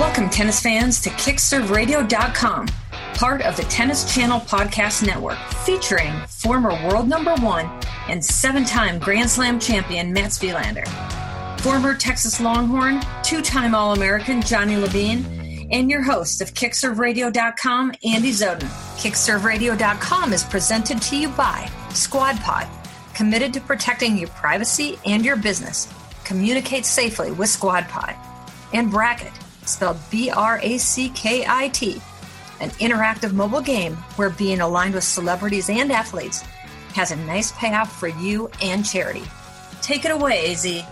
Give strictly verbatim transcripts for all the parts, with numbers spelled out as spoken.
Welcome, tennis fans, to kick serve radio dot com, part of the Tennis Channel Podcast Network, featuring former world number one and seven-time Grand Slam champion Mats Wilander, former Texas Longhorn, two-time All-American Johnny Levine, and your host of kick serve radio dot com, Andy Zoden. kick serve radio dot com is presented to you by SquadPod, committed to protecting your privacy and your business. Communicate safely with SquadPod. And Bracket, spelled B R A C K I T, an interactive mobile game where being aligned with celebrities and athletes has a nice payoff for you and charity. Take it away, A Z.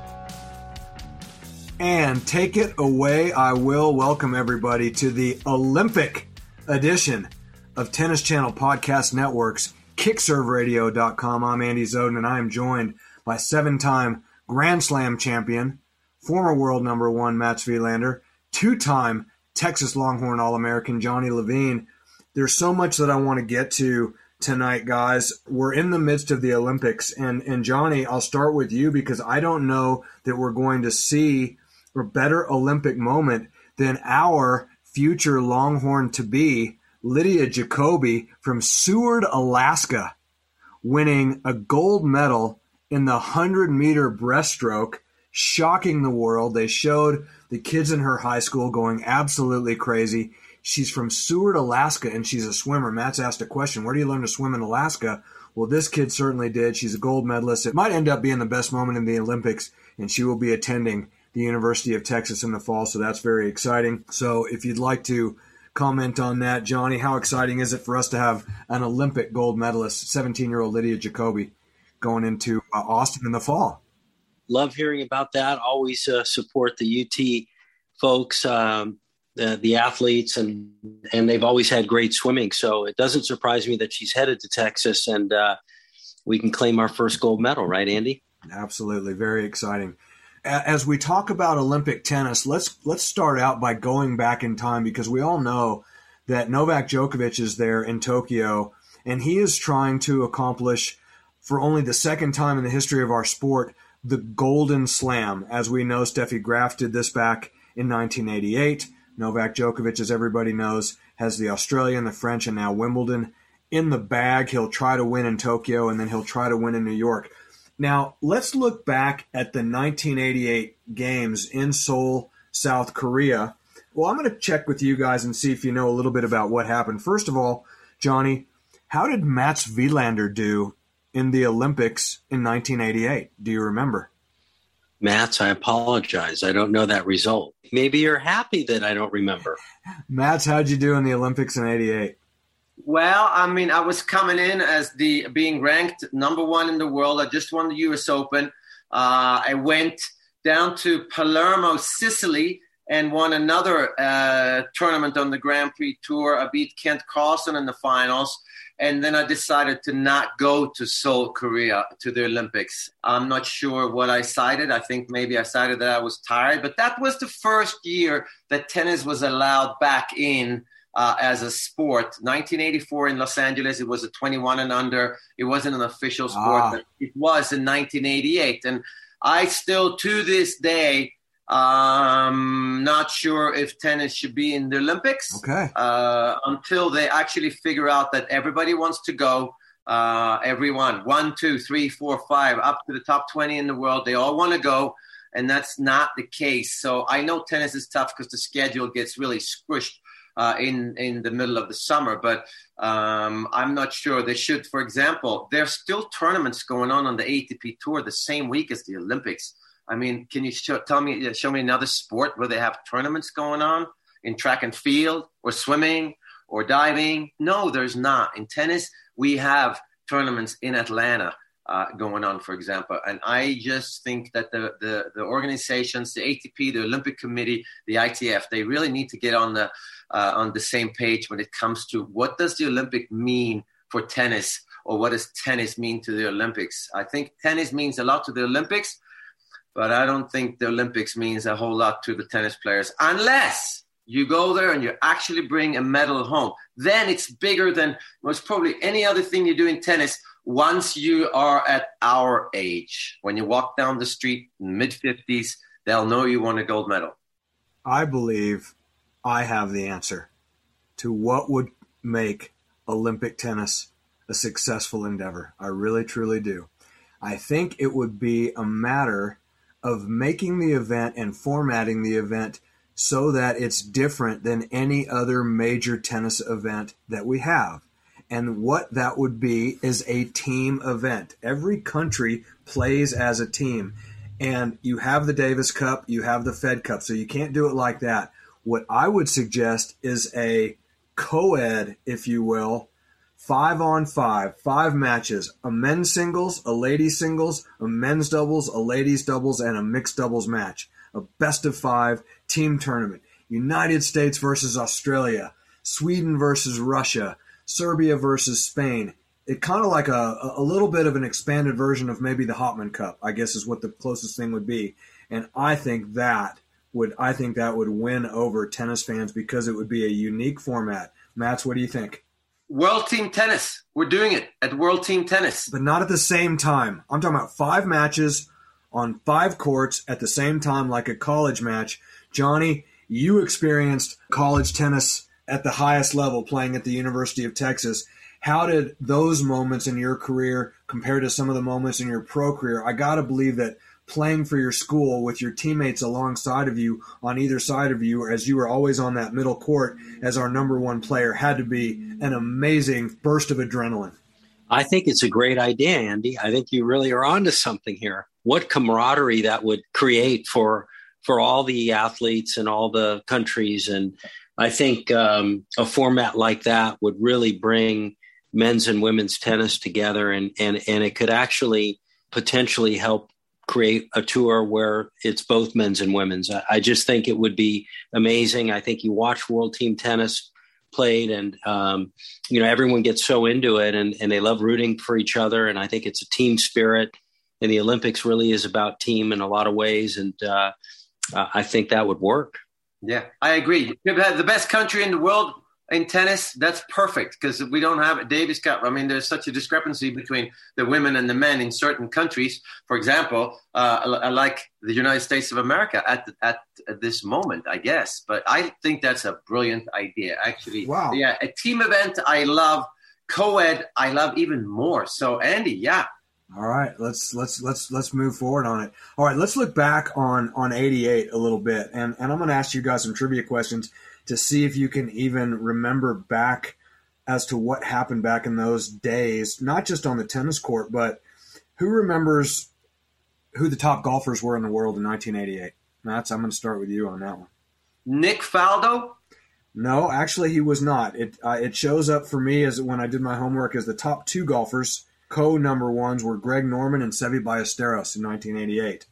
And take it away, I will. Welcome everybody to the Olympic edition of Tennis Channel Podcast Network's kick serve radio dot com. I'm Andy Zoden, and I am joined by seven-time Grand Slam champion, former world number one Mats Wilander, two-time Texas Longhorn All-American Johnny Levine. There's so much that I want to get to tonight, guys. We're in the midst of the Olympics, and, and Johnny, I'll start with you because I don't know that we're going to see a better Olympic moment than our future Longhorn-to-be, Lydia Jacoby from Seward, Alaska, winning a gold medal in the hundred-meter breaststroke, shocking the world. They showed the kids in her high school going absolutely crazy. She's from Seward, Alaska, and she's a swimmer. Matt's asked a question, where do you learn to swim in Alaska? Well, this kid certainly did. She's a gold medalist. It might end up being the best moment in the Olympics, and she will be attending the University of Texas in the fall, so that's very exciting. So if you'd like to comment on that, Johnny, how exciting is it for us to have an Olympic gold medalist, seventeen-year-old Lydia Jacoby, going into uh, Austin in the fall? Love hearing about that. Always uh, support the U T folks, um, the, the athletes, and and they've always had great swimming. So it doesn't surprise me that she's headed to Texas, and uh, we can claim our first gold medal, right, Andy? Absolutely. Very exciting. As we talk about Olympic tennis, let's let's start out by going back in time, because we all know that Novak Djokovic is there in Tokyo, and he is trying to accomplish, for only the second time in the history of our sport, the Golden Slam. As we know, Steffi Graf did this back in nineteen eighty-eight. Novak Djokovic, as everybody knows, has the Australian, the French, and now Wimbledon in the bag. He'll try to win in Tokyo, and then he'll try to win in New York. Now, let's look back at the nineteen eighty-eight games in Seoul, South Korea. Well, I'm going to check with you guys and see if you know a little bit about what happened. First of all, Johnny, how did Mats Wilander do in the Olympics in nineteen eighty-eight? Do you remember? Mats, I apologize. I don't know that result. Maybe you're happy that I don't remember. Mats, how'd you do in the Olympics in eighty-eight? Well, I mean, I was coming in as the being ranked number one in the world. I just won the U S Open. Uh, I went down to Palermo, Sicily, and won another uh, tournament on the Grand Prix Tour. I beat Kent Carlson in the finals. And then I decided to not go to Seoul, Korea, to the Olympics. I'm not sure what I cited. I think maybe I cited that I was tired. But that was the first year that tennis was allowed back in uh, as a sport. nineteen eighty-four in Los Angeles, it was a twenty-one and under. It wasn't an official sport, ah. but it was in nineteen eighty-eight. And I still, to this day, Um, not sure if tennis should be in the Olympics. Okay. Uh, until they actually figure out that everybody wants to go. Uh, everyone, one, two, three, four, five, up to the top twenty in the world. They all want to go, and that's not the case. So I know tennis is tough because the schedule gets really squished uh, in in the middle of the summer. But um, I'm not sure they should. For example, there's still tournaments going on on the A T P Tour the same week as the Olympics. I mean, can you show, tell me, show me another sport where they have tournaments going on in track and field or swimming or diving? No, there's not. In tennis, we have tournaments in Atlanta uh, going on, for example. And I just think that the, the, the organizations, the A T P, the Olympic Committee, the I T F, they really need to get on the uh, on the same page when it comes to what does the Olympic mean for tennis, or what does tennis mean to the Olympics? I think tennis means a lot to the Olympics, but I don't think the Olympics means a whole lot to the tennis players, unless you go there and you actually bring a medal home. Then it's bigger than most probably any other thing you do in tennis once you are at our age. When you walk down the street in mid-fifties, they'll know you won a gold medal. I believe I have the answer to what would make Olympic tennis a successful endeavor. I really, truly do. I think it would be a matter of making the event and formatting the event so that it's different than any other major tennis event that we have. And what that would be is a team event. Every country plays as a team. And you have the Davis Cup, you have the Fed Cup, so you can't do it like that. What I would suggest is a co-ed, if you will, five on five, five matches, a men's singles, a ladies singles, a men's doubles, a ladies doubles, and a mixed doubles match. A best of five team tournament. United States versus Australia, Sweden versus Russia, Serbia versus Spain. It kind of like a, a little bit of an expanded version of maybe the Hopman Cup, I guess is what the closest thing would be. And I think that would I think that would win over tennis fans because it would be a unique format. Mats, what do you think? World Team Tennis. We're doing it at World Team Tennis. But not at the same time. I'm talking about five matches on five courts at the same time like a college match. Johnny, you experienced college tennis at the highest level playing at the University of Texas. How did those moments in your career compare to some of the moments in your pro career? I got to believe that playing for your school with your teammates alongside of you on either side of you as you were always on that middle court as our number one player had to be an amazing burst of adrenaline. I think it's a great idea, Andy. I think you really are onto something here. What camaraderie that would create for for all the athletes and all the countries. And I think um, a format like that would really bring men's and women's tennis together, and, and, and it could actually potentially help create a tour where it's both men's and women's. I, I just think it would be amazing. I think you watch World Team Tennis played and, um, you know, everyone gets so into it and, and they love rooting for each other. And I think it's a team spirit, and the Olympics really is about team in a lot of ways. And uh, I think that would work. Yeah, I agree. The best country in the world in tennis, that's perfect because we don't have a Davis Cup. I mean, there's such a discrepancy between the women and the men in certain countries. For example, uh, I, I like the United States of America at, the, at at this moment, I guess. But I think that's a brilliant idea, actually. Wow. Yeah, a team event I love. Co-ed I love even more. So, Andy, yeah. All right, let's let's let's let's move forward on it. All right, let's look back on on eighty-eight a little bit, and and I'm going to ask you guys some trivia questions to see if you can even remember back as to what happened back in those days, not just on the tennis court, but who remembers who the top golfers were in the world in nineteen eighty-eight? Mats, I'm going to start with you on that one. Nick Faldo? No, actually he was not. It uh, it shows up for me as when I did my homework as the top two golfers. Co-number ones were Greg Norman and Seve Ballesteros in nineteen eighty-eight.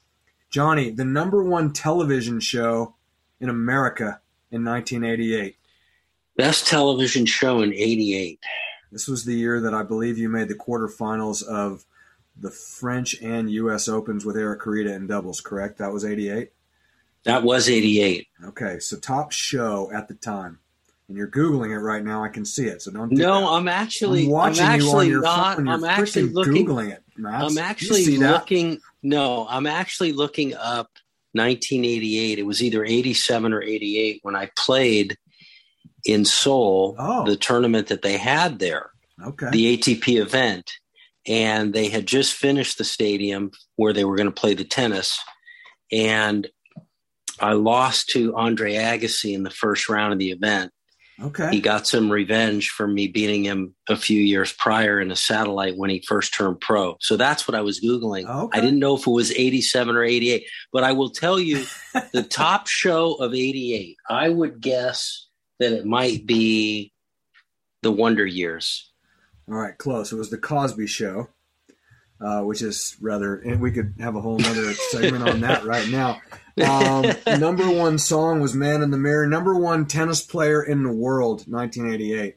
Johnny, the number one television show in America in nineteen eighty-eight. Best television show in eighty-eight. This was the year that I believe you made the quarterfinals of the French and U S Opens with Eric Carita in doubles, correct? That was eighty-eight? That was eighty-eight. Okay, so top show at the time. And you're Googling it right now. I can see it, so don't do no, that. I'm actually, I'm watching I'm actually you on your not. phone. You're I'm actually freaking looking. Googling it, Mats. I'm actually looking. No, I'm actually looking up nineteen eighty-eight. It was either eighty-seven or eighty-eight when I played in Seoul, oh. the tournament that they had there, okay, the A T P event, and they had just finished the stadium where they were going to play the tennis, and I lost to Andre Agassi in the first round of the event. Okay. He got some revenge for me beating him a few years prior in a satellite when he first turned pro. So that's what I was Googling. Okay. I didn't know if it was eighty-seven or eighty-eight, but I will tell you the top show of eighty-eight, I would guess that it might be the Wonder Years. All right, close. It was the Cosby Show, uh, which is rather, and we could have a whole other segment on that right now. Um, number one song was Man in the Mirror. Number one tennis player in the world, nineteen eighty-eight.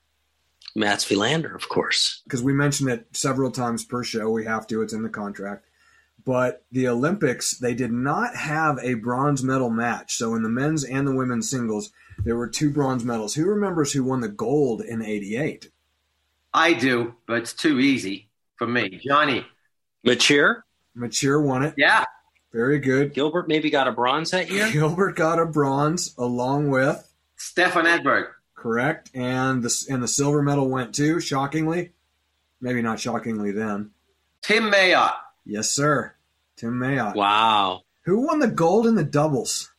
Mats Wilander, of course. Because we mentioned it several times per show. We have to. It's in the contract. But the Olympics, they did not have a bronze medal match. So in the men's and the women's singles, there were two bronze medals. Who remembers who won the gold in eighty-eight? I do, but it's too easy for me. Johnny. Machir? Machir won it. Yeah. Very good. Gilbert maybe got a bronze that year? Gilbert got a bronze along with Stefan Edberg. Correct. And the, and the silver medal went to, shockingly, maybe not shockingly then, Tim Mayotte. Yes, sir. Tim Mayotte. Wow. Who won the gold in the doubles?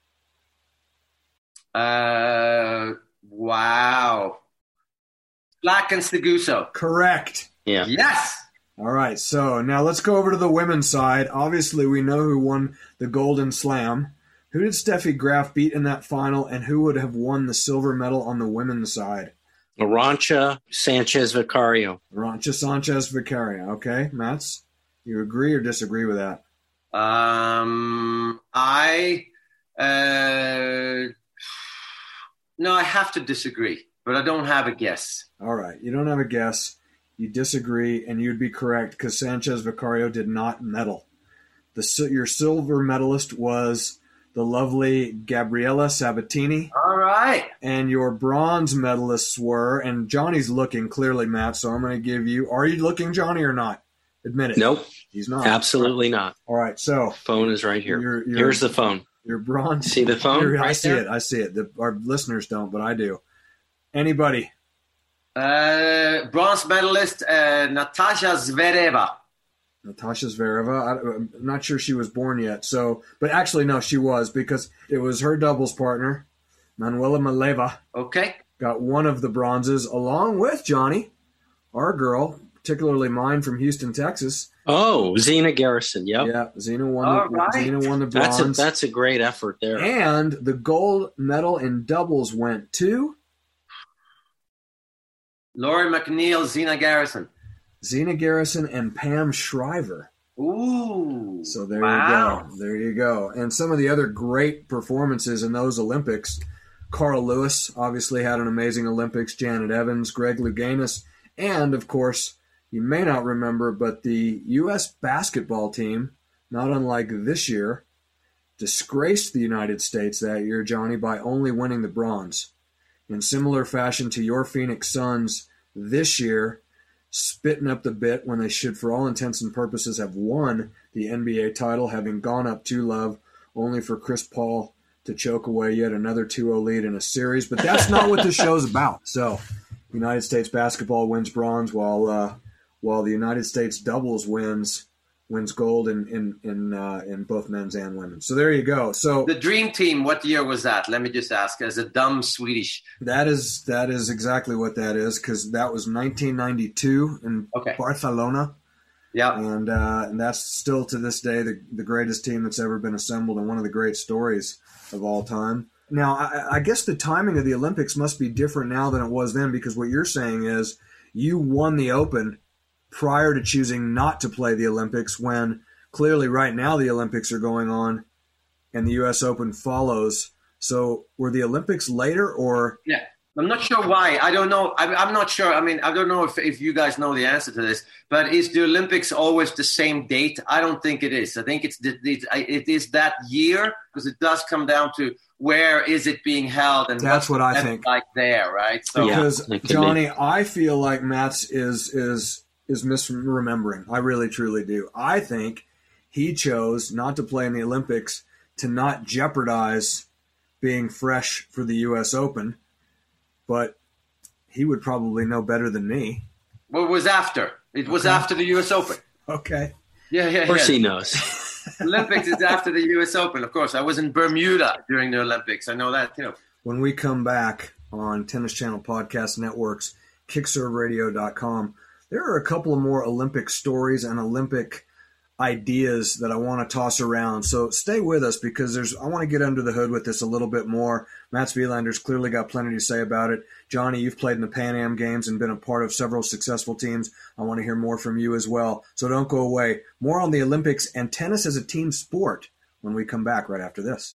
Uh, wow. Black and Seguso. Correct. Yeah. Yes. All right, so now let's go over to the women's side. Obviously, we know who won the Golden Slam. Who did Steffi Graf beat in that final, and who would have won the silver medal on the women's side? Arantxa Sanchez Vicario. Arantxa Sanchez Vicario. Okay, Mats, you agree or disagree with that? Um, I uh, no, I have to disagree, but I don't have a guess. All right, you don't have a guess. You disagree, and you'd be correct because Sanchez Vicario did not medal. The your silver medalist was the lovely Gabriela Sabatini. All right. And your bronze medalists were, and Johnny's looking clearly, Matt, so I'm going to give you, are you looking, Johnny, or not? Admit it. Nope. He's not. Absolutely not. All right, so. Phone is right here. You're, you're, Here's the phone. Your bronze. See the phone I right see there? it. I see it. The, our listeners don't, but I do. Anybody? Uh, bronze medalist uh, Natasha Zvereva. Natasha Zvereva. I, I'm not sure she was born yet. So, but actually, no, she was because it was her doubles partner, Manuela Maleva. Okay. Got one of the bronzes along with Johnny, our girl, particularly mine from Houston, Texas. Oh, Zina Garrison. Yep. Yeah, Zina won. All The, right. Zina won the bronze. That's a, that's a great effort there. And the gold medal in doubles went to Laurie McNeil, Zina Garrison. Zina Garrison and Pam Shriver. Ooh. So there wow. you go. There you go. And some of the other great performances in those Olympics. Carl Lewis obviously had an amazing Olympics. Janet Evans, Greg Louganis, and, of course, you may not remember, but the U S basketball team, not unlike this year, disgraced the United States that year, Johnny, by only winning the bronze. In similar fashion to your Phoenix Suns this year, spitting up the bit when they should, for all intents and purposes, have won the N B A title, having gone up two love, only for Chris Paul to choke away yet another two oh lead in a series. But that's not what this show's about. So, United States basketball wins bronze, while uh, while the United States doubles wins wins gold in in in, uh, in both men's and women's. So there you go. So the dream team, what year was that? Let me just ask, as a dumb Swedish. That is that is exactly what that is, because that was nineteen ninety-two in okay. Barcelona. Yeah, and uh, and that's still to this day the the greatest team that's ever been assembled, and one of the great stories of all time. Now, I, I guess the timing of the Olympics must be different now than it was then, because what you're saying is you won the Open prior to choosing not to play the Olympics, when clearly right now the Olympics are going on and the U S Open follows. So were the Olympics later, or? Yeah, I'm not sure why. I don't know. I'm, I'm not sure. I mean, I don't know if, if you guys know the answer to this, but is the Olympics always the same date? I don't think it is. I think it's the, the, it is that year, because it does come down to where is it being held, and that's what I think. Like there, right? So, because yeah, Johnny, be. I feel like Matt's is is is misremembering. I really truly do. I think he chose not to play in the Olympics to not jeopardize being fresh for the U S Open, but he would probably know better than me. Well, it was after. It was okay. after the U S Open. Okay. Yeah, yeah, Of course yeah. he knows. Olympics is after the U S Open, of course. I was in Bermuda during the Olympics. I know that, too. When we come back on Tennis Channel Podcast Networks, kick serve radio dot com, there are a couple of more Olympic stories and Olympic ideas that I want to toss around. So stay with us, because there's I want to get under the hood with this a little bit more. Mats Wielander's clearly got plenty to say about it. Johnny, you've played in the Pan Am Games and been a part of several successful teams. I want to hear more from you as well. So don't go away. More on the Olympics and tennis as a team sport when we come back right after this.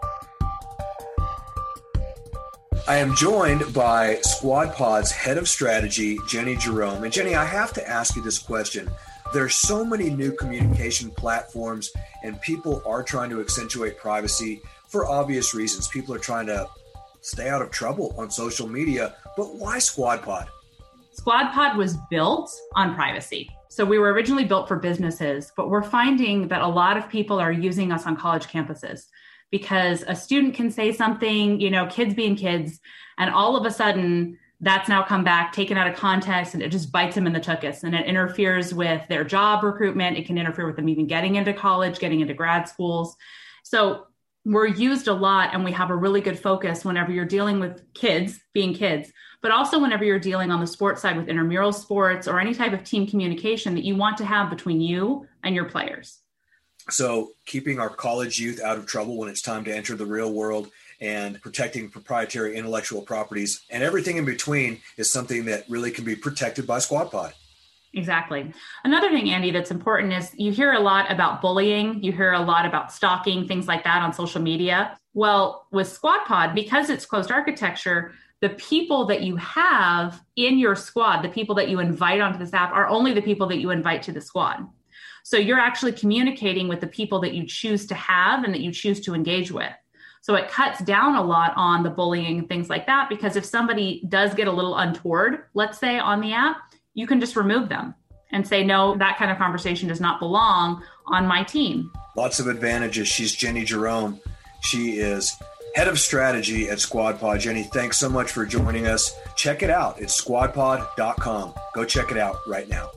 I am joined by Squad Pod's head of strategy, Jenny Jerome. And Jenny, I have to ask you this question. There's so many new communication platforms, and people are trying to accentuate privacy for obvious reasons. People are trying to stay out of trouble on social media. But why Squad Pod? Squad Pod was built on privacy. So we were originally built for businesses, but we're finding that a lot of people are using us on college campuses because a student can say something, you know, kids being kids, and all of a sudden that's now come back, taken out of context, and it just bites them in the tuchus, and it interferes with their job recruitment. It can interfere with them even getting into college, getting into grad schools. So we're used a lot, and we have a really good focus whenever you're dealing with kids being kids, but also whenever you're dealing on the sports side with intramural sports or any type of team communication that you want to have between you and your players. So keeping our college youth out of trouble when it's time to enter the real world and protecting proprietary intellectual properties and everything in between is something that really can be protected by Squad Pod. Exactly. Another thing, Andy, that's important is you hear a lot about bullying. You hear a lot about stalking, things like that on social media. Well, with Squad Pod, because it's closed architecture, the people that you have in your squad, the people that you invite onto this app, are only the people that you invite to the squad. So you're actually communicating with the people that you choose to have and that you choose to engage with. So it cuts down a lot on the bullying and things like that, because if somebody does get a little untoward, let's say on the app, you can just remove them and say, no, that kind of conversation does not belong on my team. Lots of advantages. She's Jenny Jerome. She is head of strategy at Squad Pod. Jenny, thanks so much for joining us. Check it out. It's squad pod dot com. Go check it out right now.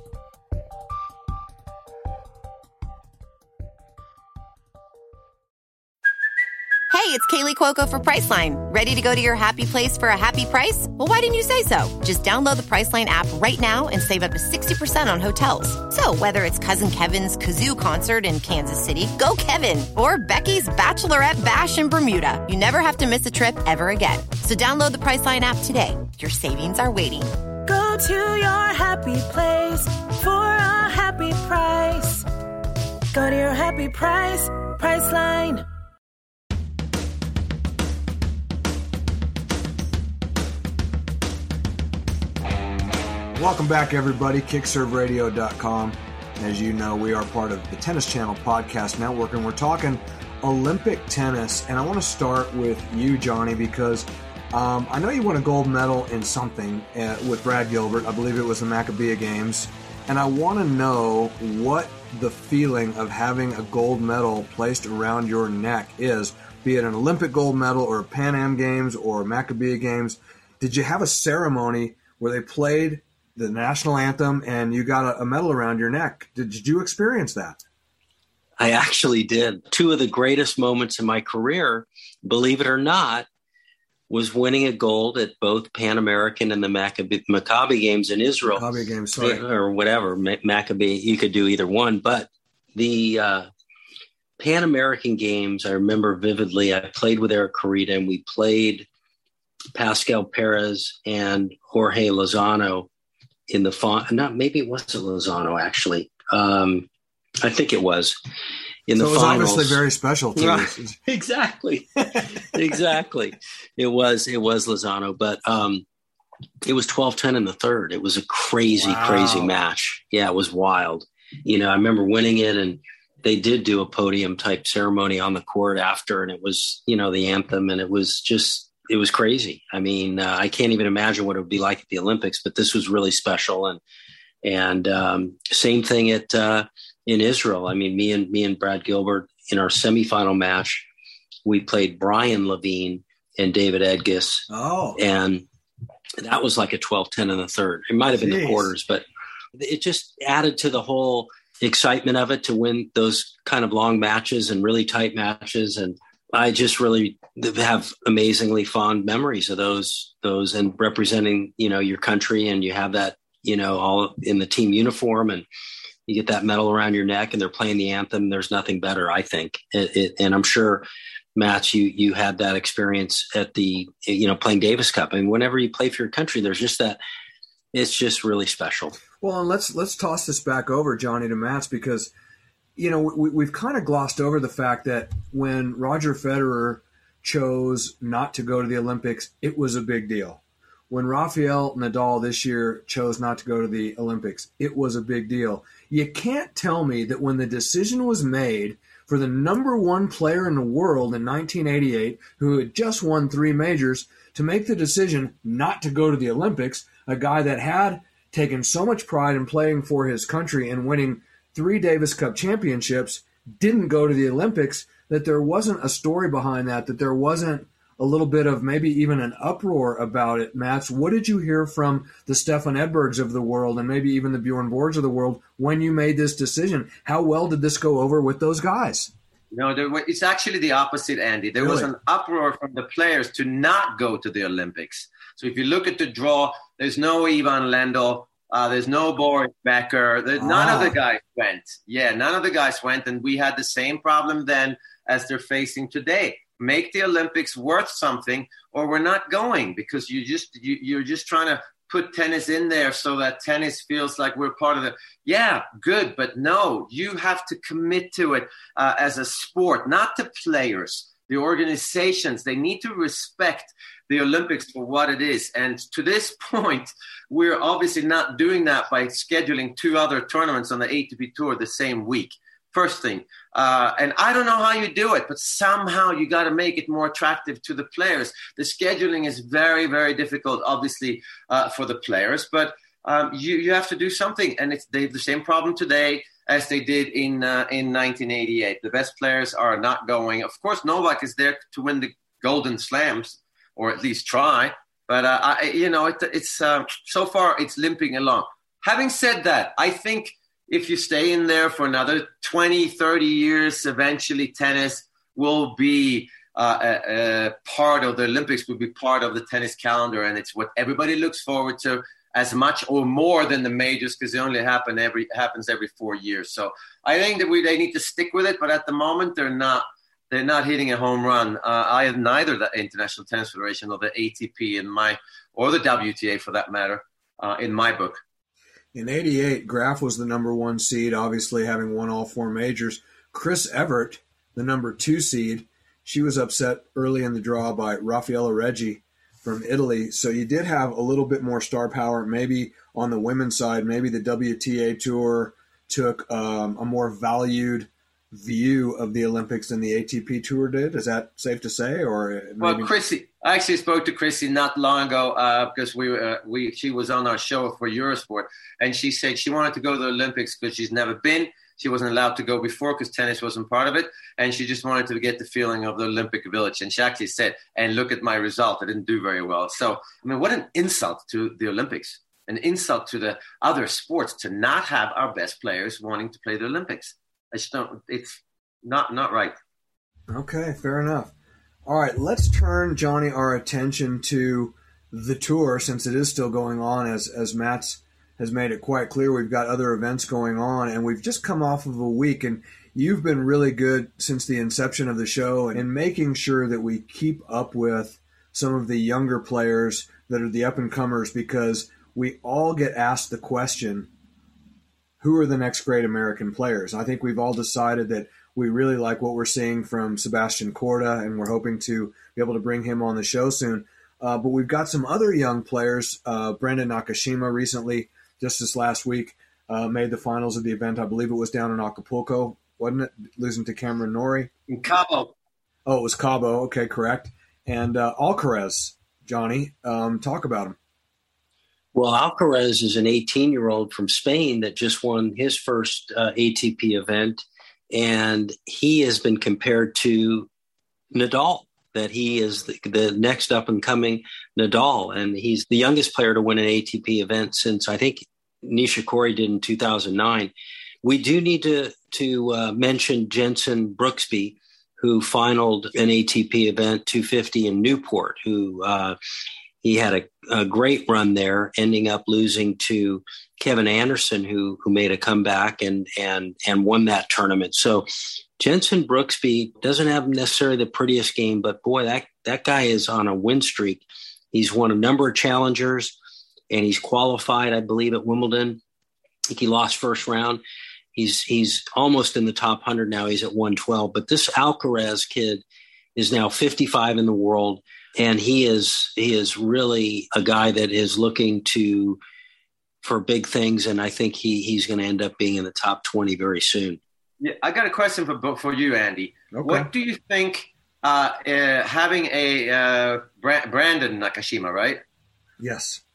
Hey, it's Kaylee Cuoco for Priceline. Ready to go to your happy place for a happy price? Well, why didn't you say so? Just download the Priceline app right now and save up to sixty percent on hotels. So whether it's Cousin Kevin's Kazoo Concert in Kansas City, go Kevin, or Becky's Bachelorette Bash in Bermuda, you never have to miss a trip ever again. So download the Priceline app today. Your savings are waiting. Go to your happy place for a happy price. Go to your happy price, Priceline. Welcome back, everybody. kick serve radio dot com. As you know, we are part of the Tennis Channel Podcast Network, and we're talking Olympic tennis. And I want to start with you, Johnny, because um, I know you won a gold medal in something uh, with Brad Gilbert. I believe it was the Maccabea Games. And I want to know what the feeling of having a gold medal placed around your neck is, be it an Olympic gold medal or Pan Am Games or Maccabea Games. Did you have a ceremony where they played the national anthem and you got a, a medal around your neck? Did, did you experience that? I actually did. Two of the greatest moments in my career, believe it or not, was winning a gold at both Pan American and the Maccabee, Maccabi Games in Israel. Maccabi Games, sorry. Or whatever, Maccabee, you could do either one. But the uh, Pan American Games, I remember vividly, I played with Eric Carita, and we played Pascal Perez and Jorge Lozano in the font. Not maybe it wasn't Lozano, actually. Um, I think it was in the so it was finals. Obviously very special to right. you. Exactly, exactly. It was it was Lozano, but um, it was twelve ten in the third. It was a crazy, wow. crazy match. Yeah, it was wild. You know, I remember winning it, and they did do a podium type ceremony on the court after, and it was, you know, the anthem, and it was just. It was crazy. I mean, uh, I can't even imagine what it would be like at the Olympics, but this was really special. And, and um, same thing at, uh, in Israel. I mean, me and me and Brad Gilbert in our semifinal match, we played Brian Levine and David Edgis. Oh, and that was like a twelve ten in the third. It might've been Jeez. the quarters, but it just added to the whole excitement of it to win those kind of long matches and really tight matches. And I just really have amazingly fond memories of those, those and representing, you know, your country, and you have that, you know, all in the team uniform, and you get that medal around your neck and they're playing the anthem. There's nothing better, I think. It, it, and I'm sure, Matt, you, you had that experience at the, you know, playing Davis Cup. I mean, whenever you play for your country, there's just that, it's just really special. Well, and let's, let's toss this back over, Johnny, to Matt's, because you know, we, we've kind of glossed over the fact that when Roger Federer chose not to go to the Olympics, it was a big deal. When Rafael Nadal this year chose not to go to the Olympics, it was a big deal. You can't tell me that when the decision was made for the number one player in the world in nineteen eighty-eight, who had just won three majors, to make the decision not to go to the Olympics, a guy that had taken so much pride in playing for his country and winning three Davis Cup championships, didn't go to the Olympics, that there wasn't a story behind that, that there wasn't a little bit of maybe even an uproar about it. Mats, what did you hear from the Stefan Edbergs of the world and maybe even the Bjorn Borgs of the world when you made this decision? How well did this go over with those guys? No, there were, it's actually the opposite, Andy. There really? was an uproar from the players to not go to the Olympics. So if you look at the draw, there's no Ivan Lendl, uh, there's no Boris Becker. There, ah. None of the guys went. Yeah, none of the guys went, and we had the same problem then as they're facing today. Make the Olympics worth something, or we're not going, because you just you, you're just trying to put tennis in there so that tennis feels like we're part of the. Yeah, good, but no, you have to commit to it uh, as a sport, not the players, the organizations. They need to respect the Olympics for what it is. And to this point, we're obviously not doing that by scheduling two other tournaments on the A T P Tour the same week. First thing. Uh, and I don't know how you do it, but somehow you got to make it more attractive to the players. The scheduling is very, very difficult, obviously, uh, for the players. But um, you, you have to do something. And it's, they have the same problem today as they did in uh, in nineteen eighty-eight. The best players are not going. Of course, Novak is there to win the Golden Slams, or at least try. But, uh, I, you know, it, it's uh, so far it's limping along. Having said that, I think if you stay in there for another twenty, thirty years, eventually tennis will be uh, a, a part of the Olympics, will be part of the tennis calendar. And it's what everybody looks forward to as much or more than the majors, because they only happen every happens every four years. So I think that we they need to stick with it. But at the moment, they're not they're not hitting a home run. Uh, I have neither the International Tennis Federation or the A T P in my, or the W T A for that matter, uh, in my book. In eighty-eight, Graf was the number one seed, obviously having won all four majors. Chris Evert, the number two seed, she was upset early in the draw by Raffaella Reggi from Italy. So you did have a little bit more star power, maybe on the women's side. Maybe the W T A Tour took um, a more valued view of the Olympics than the A T P Tour did. Is that safe to say? Or maybe... Well, Chrissy, I actually spoke to Chrissy not long ago uh, because we uh, we she was on our show for Eurosport, and she said she wanted to go to the Olympics because she's never been. She wasn't allowed to go before because tennis wasn't part of it, and she just wanted to get the feeling of the Olympic Village. And she actually said, and look at my result, I didn't do very well. So, I mean, what an insult to the Olympics, an insult to the other sports to not have our best players wanting to play the Olympics. I just don't, it's not, not right. Okay, fair enough. All right, let's turn, Johnny, our attention to the tour, since it is still going on, as as Mats has made it quite clear. We've got other events going on, and we've just come off of a week, and you've been really good since the inception of the show in making sure that we keep up with some of the younger players that are the up-and-comers, because we all get asked the question, who are the next great American players? I think we've all decided that we really like what we're seeing from Sebastian Korda, and we're hoping to be able to bring him on the show soon. Uh, but we've got some other young players. Uh, Brandon Nakashima recently, just this last week, uh, made the finals of the event. I believe it was down in Acapulco, wasn't it? Losing to Cameron Norrie. In Cabo. Oh, it was Cabo. Okay, correct. And uh, Alcaraz, Johnny, um, talk about him. Well, Alcaraz is an eighteen-year-old from Spain that just won his first uh, A T P event, and he has been compared to Nadal, that he is the, the next up-and-coming Nadal, and he's the youngest player to win an A T P event since, I think, Nishikori did in two thousand nine. We do need to, to uh, mention Jensen Brooksby, who finaled an A T P event two fifty in Newport, who uh, he had a, a great run there, ending up losing to Kevin Anderson, who who made a comeback and and and won that tournament. So Jensen Brooksby doesn't have necessarily the prettiest game, but boy, that that guy is on a win streak. He's won a number of challengers, and he's qualified, I believe, at Wimbledon. I think he lost first round. He's he's almost in the top one hundred now. He's at one twelve. But this Alcaraz kid is now fifty-five in the world, and he is he is really a guy that is looking to for big things, and I think he he's going to end up being in the top twenty very soon. Yeah, I got a question for for you, Andy. Okay. What do you think uh, uh, having a uh, Brandon Nakashima, right? Yes.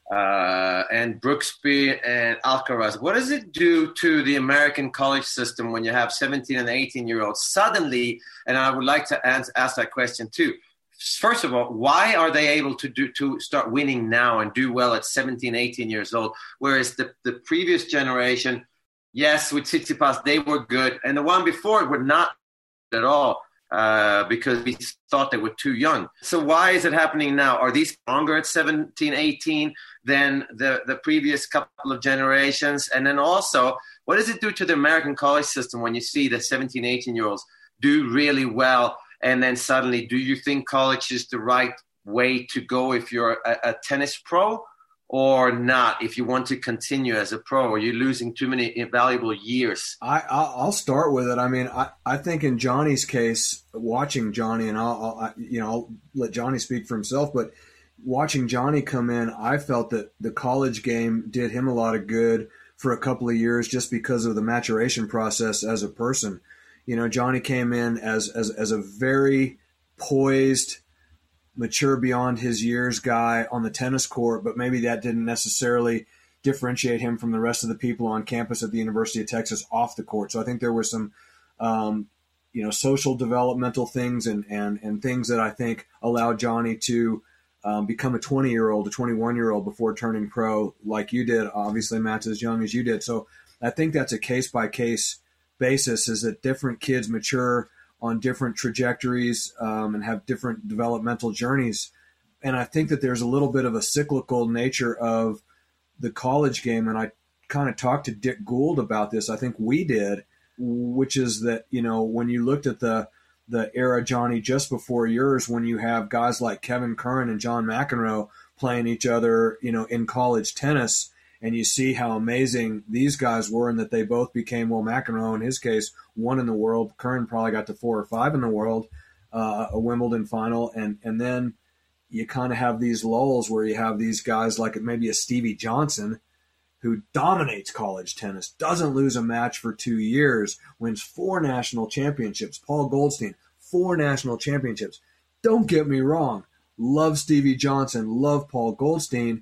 uh, and Brooksby and Alcaraz. What does it do to the American college system when you have seventeen and eighteen-year-olds suddenly? And I would like to ask, ask that question too. First of all, why are they able to do to start winning now and do well at seventeen, eighteen years old, whereas the, the previous generation, yes, with Tsitsipas, they were good, and the one before were not at all uh, because we thought they were too young. So why is it happening now? Are these stronger at seventeen, eighteen than the, the previous couple of generations? And then also, what does it do to the American college system when you see the seventeen, eighteen-year-olds do really well? And then suddenly, do you think college is the right way to go if you're a, a tennis pro or not? If you want to continue as a pro, or you're losing too many invaluable years? I, I'll start with it. I mean, I, I think in Johnny's case, watching Johnny, and I'll, I'll you know I'll let Johnny speak for himself, but watching Johnny come in, I felt that the college game did him a lot of good for a couple of years just because of the maturation process as a person. You know, Johnny came in as, as as a very poised, mature beyond his years guy on the tennis court, but maybe that didn't necessarily differentiate him from the rest of the people on campus at the University of Texas off the court. So I think there were some, um, you know, social developmental things and, and, and things that I think allowed Johnny to um, become a twenty-year-old, a twenty-one-year-old before turning pro like you did. Obviously, Matt's as young as you did. So I think that's a case-by-case basis, is that different kids mature on different trajectories um, and have different developmental journeys. And I think that there's a little bit of a cyclical nature of the college game. And I kind of talked to Dick Gould about this. I think we did, which is that, you know, when you looked at the, the era, Johnny, just before yours, when you have guys like Kevin Curran and John McEnroe playing each other, you know, in college tennis, and you see how amazing these guys were and that they both became, well, McEnroe in his case, one in the world. Curran probably got to four or five in the world, uh, a Wimbledon final. And, and then you kind of have these lulls where you have these guys like maybe a Stevie Johnson who dominates college tennis, doesn't lose a match for two years, wins four national championships. Paul Goldstein, four national championships. Don't get me wrong. Love Stevie Johnson, love Paul Goldstein.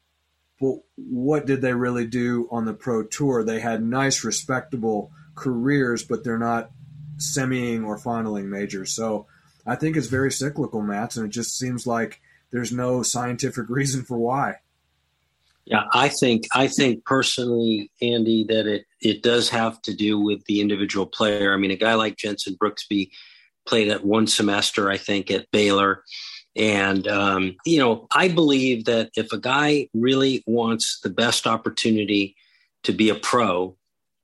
But what did they really do on the pro tour? They had nice, respectable careers, but they're not semiing or finaling majors. So I think it's very cyclical, Matt, and it just seems like there's no scientific reason for why. Yeah, I think I think personally, Andy, that it, it does have to do with the individual player. I mean, a guy like Jensen Brooksby played at one semester, I think, at Baylor. And, um, you know, I believe that if a guy really wants the best opportunity to be a pro,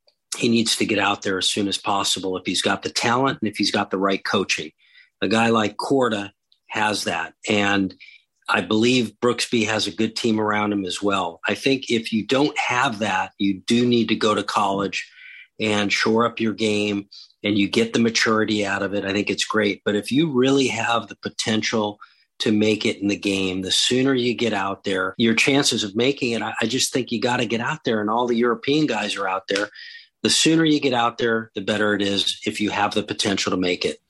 he needs to get out there as soon as possible if he's got the talent and if he's got the right coaching. A guy like Korda has that. And I believe Brooksby has a good team around him as well. I think if you don't have that, you do need to go to college and shore up your game and you get the maturity out of it. I think it's great. But if you really have the potential to make it in the game, the sooner you get out there, your chances of making it, I, I just think you got to get out there, and all the European guys are out there. The sooner you get out there, the better it is if you have the potential to make it.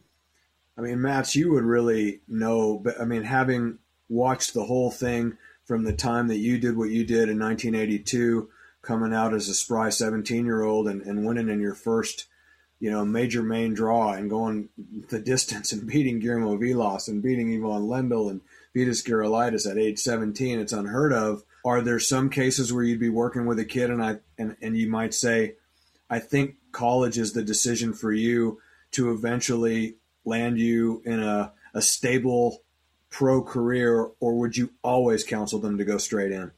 I mean, Mats, you would really know, but I mean, having watched the whole thing from the time that you did what you did in nineteen eighty-two, coming out as a spry seventeen-year-old and, and winning in your first, you know, major main draw and going the distance and beating Guillermo Vilas and beating Ivan Lendl and Vitas Gerulaitis at age seventeen, it's unheard of. Are there some cases where you'd be working with a kid and I and, and you might say, I think college is the decision for you to eventually land you in a, a stable pro career, or would you always counsel them to go straight in?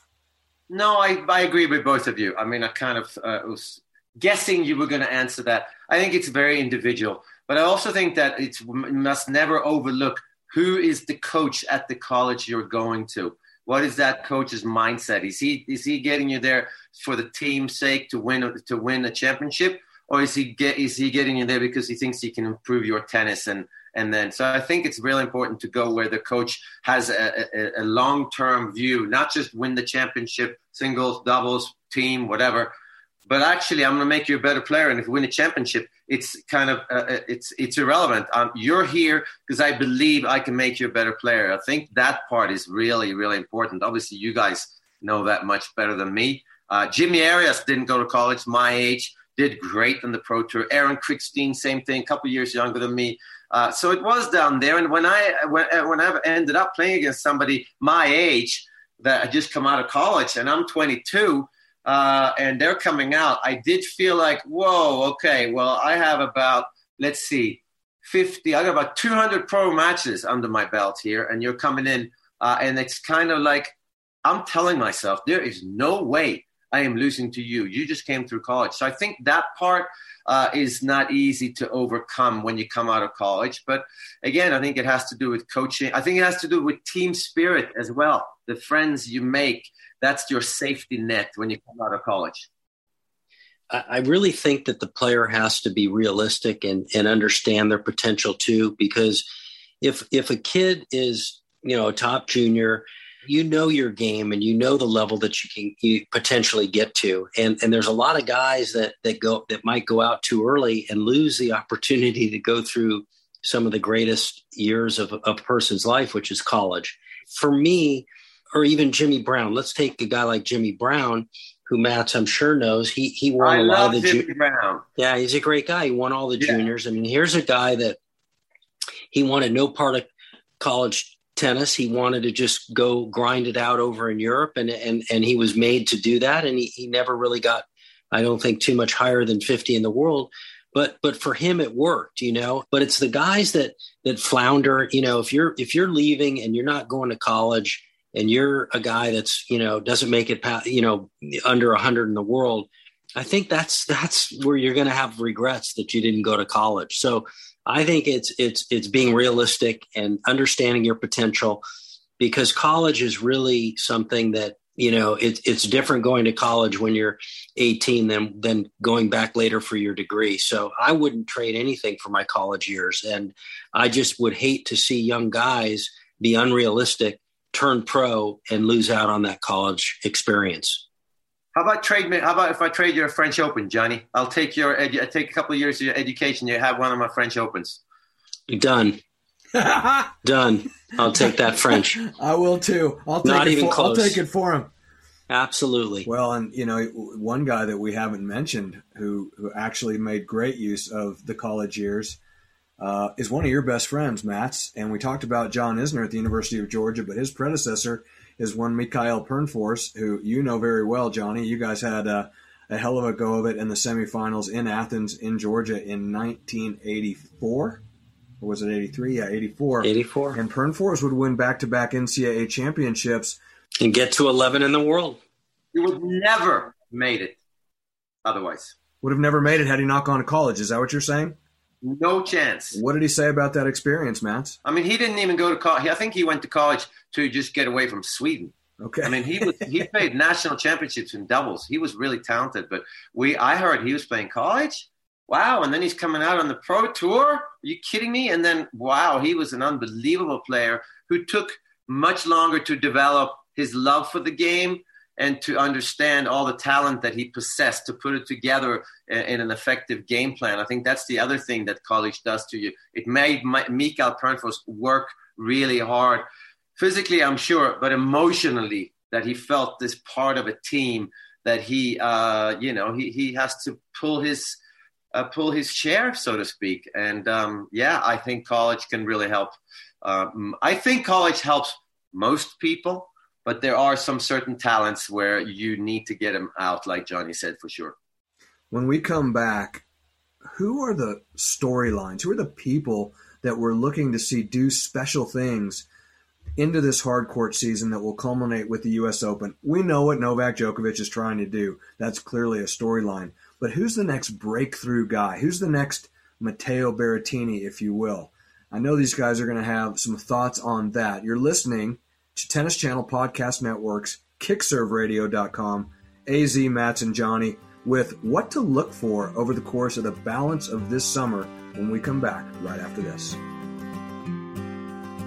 No, I, I agree with both of you. I mean, I kind of uh, was guessing you were going to answer that. I think it's very individual, but I also think that it's, you must never overlook who is the coach at the college you're going to. What is that coach's mindset? Is he is he getting you there for the team's sake to win to win a championship, or is he get is he getting you there because he thinks he can improve your tennis and and then? So I think it's really important to go where the coach has a, a, a long-term view, not just win the championship, singles, doubles, team, whatever. But actually, I'm going to make you a better player. And if you win a championship, it's kind of uh, it's it's irrelevant. Um, you're here because I believe I can make you a better player. I think that part is really, really important. Obviously, you guys know that much better than me. Uh, Jimmy Arias didn't go to college, my age, did great on the Pro Tour. Aaron Krickstein, same thing, a couple years younger than me. Uh, so it was down there. And when I when, when I ended up playing against somebody my age that had just come out of college, and I'm twenty-two, uh, and they're coming out, I did feel like, whoa, okay, well, I have about, let's see, fifty, I got about two hundred pro matches under my belt here, and you're coming in, uh, and it's kind of like, I'm telling myself, there is no way I am losing to you. You just came through college. So I think that part uh, is not easy to overcome when you come out of college. But again, I think it has to do with coaching. I think it has to do with team spirit as well. The friends you make, that's your safety net when you come out of college. I really think that the player has to be realistic and, and understand their potential too, because if if a kid is, you know, a top junior, you know your game and you know the level that you can you potentially get to. And and there's a lot of guys that that go that might go out too early and lose the opportunity to go through some of the greatest years of, of a person's life, which is college. For me, or even Jimmy Brown, let's take a guy like Jimmy Brown, who Matt, I'm sure knows. He he won I a lot of the Jimmy ju- Brown. Yeah, he's a great guy. He won all the Yeah. juniors. I mean, here's a guy that he wanted no part of college tennis. He wanted to just go grind it out over in Europe, and and and he was made to do that. And he, he never really got, I don't think, too much higher than fifty in the world. But but for him, it worked, you know. But it's the guys that that flounder. You know, if you're if you're leaving and you're not going to college, and you're a guy that's, you know, doesn't make it past, you know, under one hundred in the world, I think that's that's where you're going to have regrets that you didn't go to college. So I think it's it's it's being realistic and understanding your potential, because college is really something that, you know, it, it's different going to college when you're eighteen than than going back later for your degree. So I wouldn't trade anything for my college years. And I just would hate to see young guys be unrealistic, turn pro, and lose out on that college experience. How about trade me? How about if I trade you a French Open, Johnny? I'll take your edu- I take a couple of years of your education. You have one of my French Opens. Done. Done. I'll take that French. I will too. I'll take Not it even for, close. I'll take it for him. Absolutely. Well, and you know, one guy that we haven't mentioned who who actually made great use of the college years uh, is one of your best friends, Mats. And we talked about John Isner at the University of Georgia, but his predecessor is one Mikael Pernfors, who you know very well, Johnny. You guys had a, a hell of a go of it in the semifinals in Athens, in Georgia, in nineteen eighty-four. Or was it eighty-three? Yeah, eighty-four. eighty-four. And Pernfors would win back-to-back N C double A championships. And get to eleven in the world. He would never made it otherwise. Would have never made it had he not gone to college. Is that what you're saying? No chance. What did he say about that experience, Mats? I mean, he didn't even go to college. I think he went to college to just get away from Sweden. Okay. I mean, he was he played national championships in doubles. He was really talented, but we I heard he was playing college. Wow, and then he's coming out on the Pro Tour. Are you kidding me? And then, wow, he was an unbelievable player who took much longer to develop his love for the game and to understand all the talent that he possessed to put it together in, in an effective game plan. I think that's the other thing that college does to you. It made my, Mikael Pernfors work really hard. Physically, I'm sure, but emotionally, that he felt this part of a team that he, uh, you know, he, he has to pull his uh, pull his chair, so to speak. And, um, yeah, I think college can really help. Um, I think college helps most people, but there are some certain talents where you need to get them out, like Johnny said, for sure. When we come back, who are the storylines? Who are the people that we're looking to see do special things into this hard court season that will culminate with the U S Open? We know what Novak Djokovic is trying to do. That's clearly a storyline. But who's the next breakthrough guy? Who's the next Matteo Berrettini, if you will? I know these guys are going to have some thoughts on that. You're listening to Tennis Channel Podcast Network's kick serve radio dot com, A Z, Mats, and Johnny, with what to look for over the course of the balance of this summer when we come back right after this.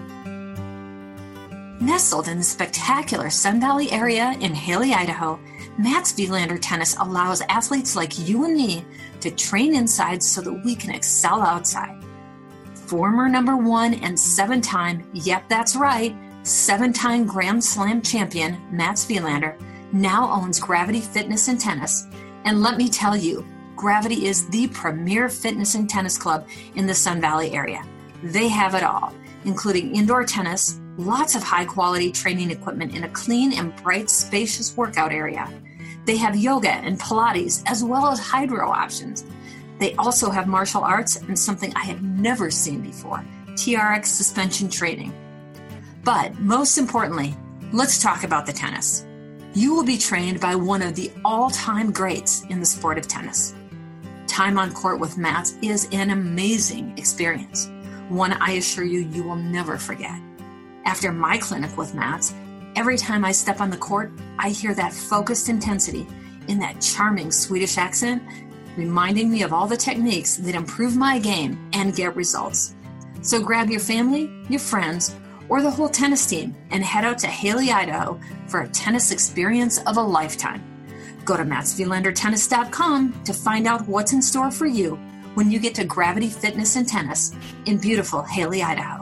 Nestled in the spectacular Sun Valley area in Haley, Idaho, Mats Wilander Tennis allows athletes like you and me to train inside so that we can excel outside. Former number one and seven-time, yep, that's right, seven-time Grand Slam champion Mats Wilander now owns Gravity Fitness and Tennis. And let me tell you, Gravity is the premier fitness and tennis club in the Sun Valley area. They have it all, including indoor tennis, lots of high-quality training equipment in a clean and bright, spacious workout area. They have yoga and Pilates, as well as hydro options. They also have martial arts and something I had never seen before, T R X suspension training. But most importantly, let's talk about the tennis. You will be trained by one of the all-time greats in the sport of tennis. Time on court with Mats is an amazing experience, one I assure you you will never forget. After my clinic with Mats, every time I step on the court, I hear that focused intensity in that charming Swedish accent, reminding me of all the techniques that improve my game and get results. So grab your family, your friends, or the whole tennis team and head out to Haley, Idaho for a tennis experience of a lifetime. Go to mats wilander tennis dot com to find out what's in store for you when you get to Gravity Fitness and Tennis in beautiful Haley, Idaho.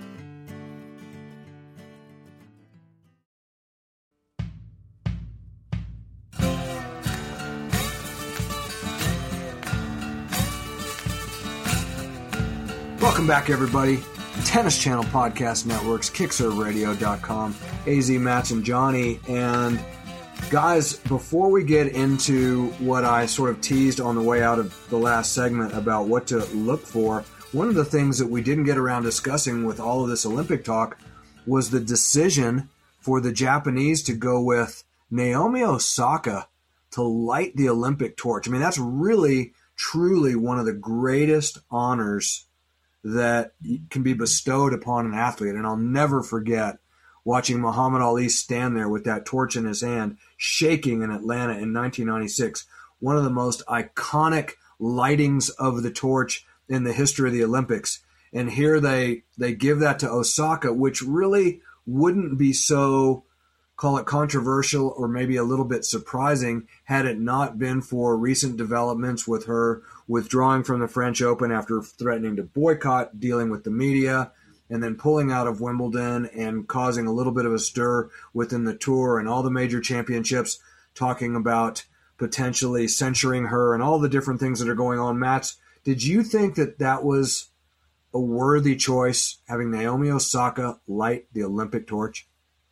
Welcome back, everybody. Tennis Channel Podcast Networks, kick serve radio dot com, A Z, Mats, and Johnny. And guys, before we get into what I sort of teased on the way out of the last segment about what to look for, one of the things that we didn't get around discussing with all of this Olympic talk was the decision for the Japanese to go with Naomi Osaka to light the Olympic torch. I mean, that's really, truly one of the greatest honors that can be bestowed upon an athlete. And I'll never forget watching Muhammad Ali stand there with that torch in his hand, shaking in Atlanta in nineteen ninety-six. One of the most iconic lightings of the torch in the history of the Olympics. And here they they give that to Osaka, which really wouldn't be so, call it controversial or maybe a little bit surprising, had it not been for recent developments with her withdrawing from the French Open after threatening to boycott, dealing with the media, and then pulling out of Wimbledon and causing a little bit of a stir within the tour and all the major championships, talking about potentially censuring her and all the different things that are going on. Mats, did you think that that was a worthy choice, having Naomi Osaka light the Olympic torch?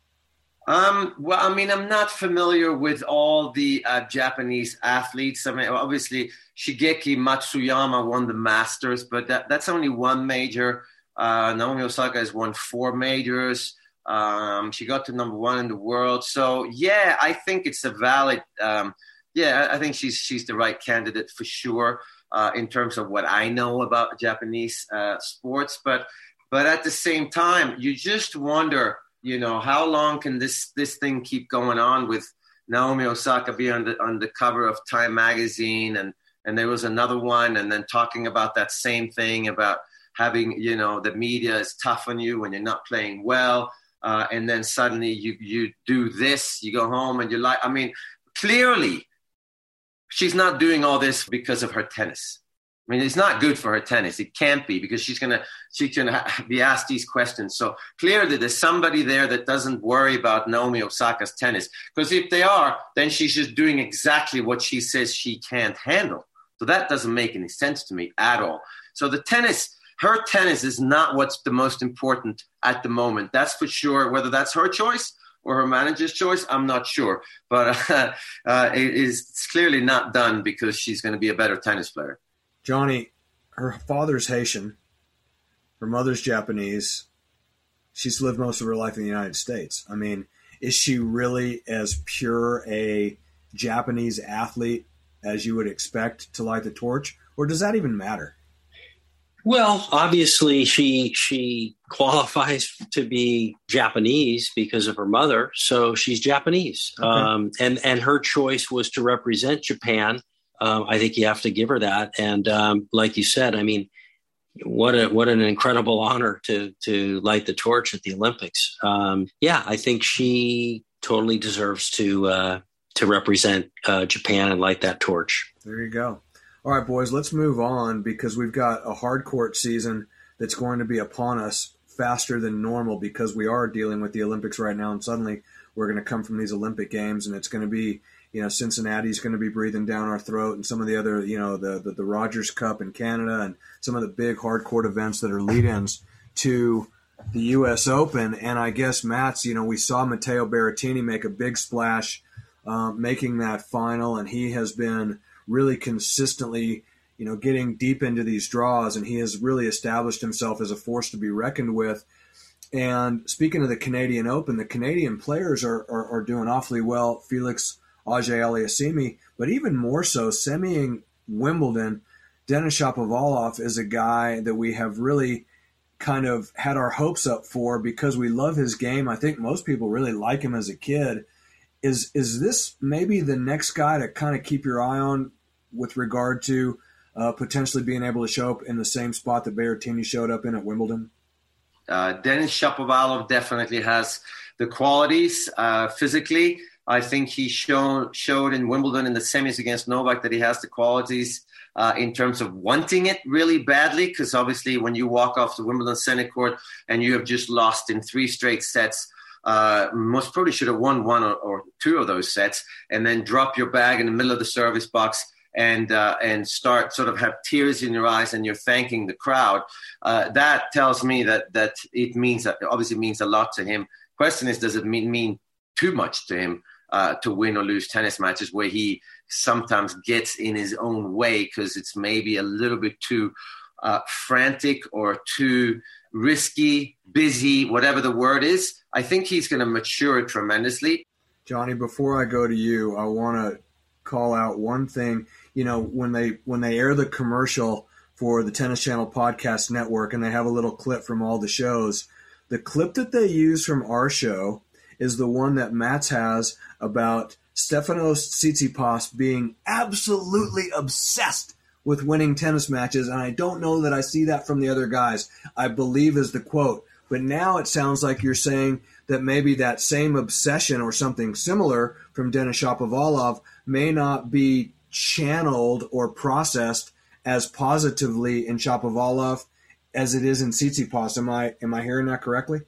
Um, well, I mean, I'm not familiar with all the uh, Japanese athletes. I mean, obviously, Shigeki Matsuyama won the Masters, but that, that's only one major. Uh, Naomi Osaka has won four majors. Um, she got to number one in the world. So, yeah, I think it's a valid um, – yeah, I think she's she's the right candidate for sure uh, in terms of what I know about Japanese uh, sports. But but at the same time, you just wonder – you know, how long can this this thing keep going on with Naomi Osaka being on the on the cover of Time magazine, and and there was another one, and then talking about that same thing about having, you know, the media is tough on you when you're not playing well, uh, and then suddenly you you do this, you go home and you're like, I mean, clearly she's not doing all this because of her tennis. I mean, it's not good for her tennis. It can't be, because she's gonna she's gonna be asked these questions. So clearly, there's somebody there that doesn't worry about Naomi Osaka's tennis. Because if they are, then she's just doing exactly what she says she can't handle. So that doesn't make any sense to me at all. So the tennis, her tennis, is not what's the most important at the moment. That's for sure. Whether that's her choice or her manager's choice, I'm not sure. But uh, uh, it is it's clearly not done because she's going to be a better tennis player. Johnny, her father's Haitian, her mother's Japanese. She's lived most of her life in the United States. I mean, is she really as pure a Japanese athlete as you would expect to light the torch, or does that even matter? Well, obviously she she qualifies to be Japanese because of her mother, so she's Japanese. Okay. Um, and, and her choice was to represent Japan. Um, I think you have to give her that. And um, like you said, I mean, what a what an incredible honor to to light the torch at the Olympics. Um, yeah, I think she totally deserves to uh, to represent uh, Japan and light that torch. There you go. All right, boys, let's move on because we've got a hard court season that's going to be upon us faster than normal because we are dealing with the Olympics right now, and suddenly we're going to come from these Olympic Games, and it's going to be, you know, Cincinnati's going to be breathing down our throat, and some of the other, you know, the, the, the Rogers Cup in Canada and some of the big hard court events that are lead-ins to the U S Open. And I guess, Mats, you know, we saw Matteo Berrettini make a big splash uh, making that final, and he has been really consistently, you know, getting deep into these draws, and he has really established himself as a force to be reckoned with. And speaking of the Canadian Open, the Canadian players are, are, are doing awfully well. Felix Auger-Aliassime, but even more so, semiing Wimbledon, Denis Shapovalov is a guy that we have really kind of had our hopes up for because we love his game. I think most people really like him as a kid. Is is this maybe the next guy to kind of keep your eye on with regard to uh, potentially being able to show up in the same spot that Berrettini showed up in at Wimbledon? Uh, Denis Shapovalov definitely has the qualities uh, physically. I think he shown, showed in Wimbledon in the semis against Novak that he has the qualities uh, in terms of wanting it really badly, because obviously when you walk off the Wimbledon center court and you have just lost in three straight sets, uh, most probably should have won one or, or two of those sets and then drop your bag in the middle of the service box and uh, and start sort of have tears in your eyes and you're thanking the crowd. Uh, that tells me that that it means, that obviously means a lot to him. Question is, does it mean, mean too much to him uh, to win or lose tennis matches where he sometimes gets in his own way because it's maybe a little bit too uh, frantic or too risky, busy, whatever the word is? I think he's going to mature tremendously. Johnny, before I go to you, I want to call out one thing. You know, when they when they air the commercial for the Tennis Channel Podcast Network and they have a little clip from all the shows, the clip that they use from our show is the one that Mats has about Stefanos Tsitsipas being absolutely obsessed with winning tennis matches, and I don't know that I see that from the other guys, I believe is the quote. But now it sounds like you're saying that maybe that same obsession or something similar from Denis Shapovalov may not be channeled or processed as positively in Shapovalov as it is in Tsitsipas. Am I am I hearing that correctly?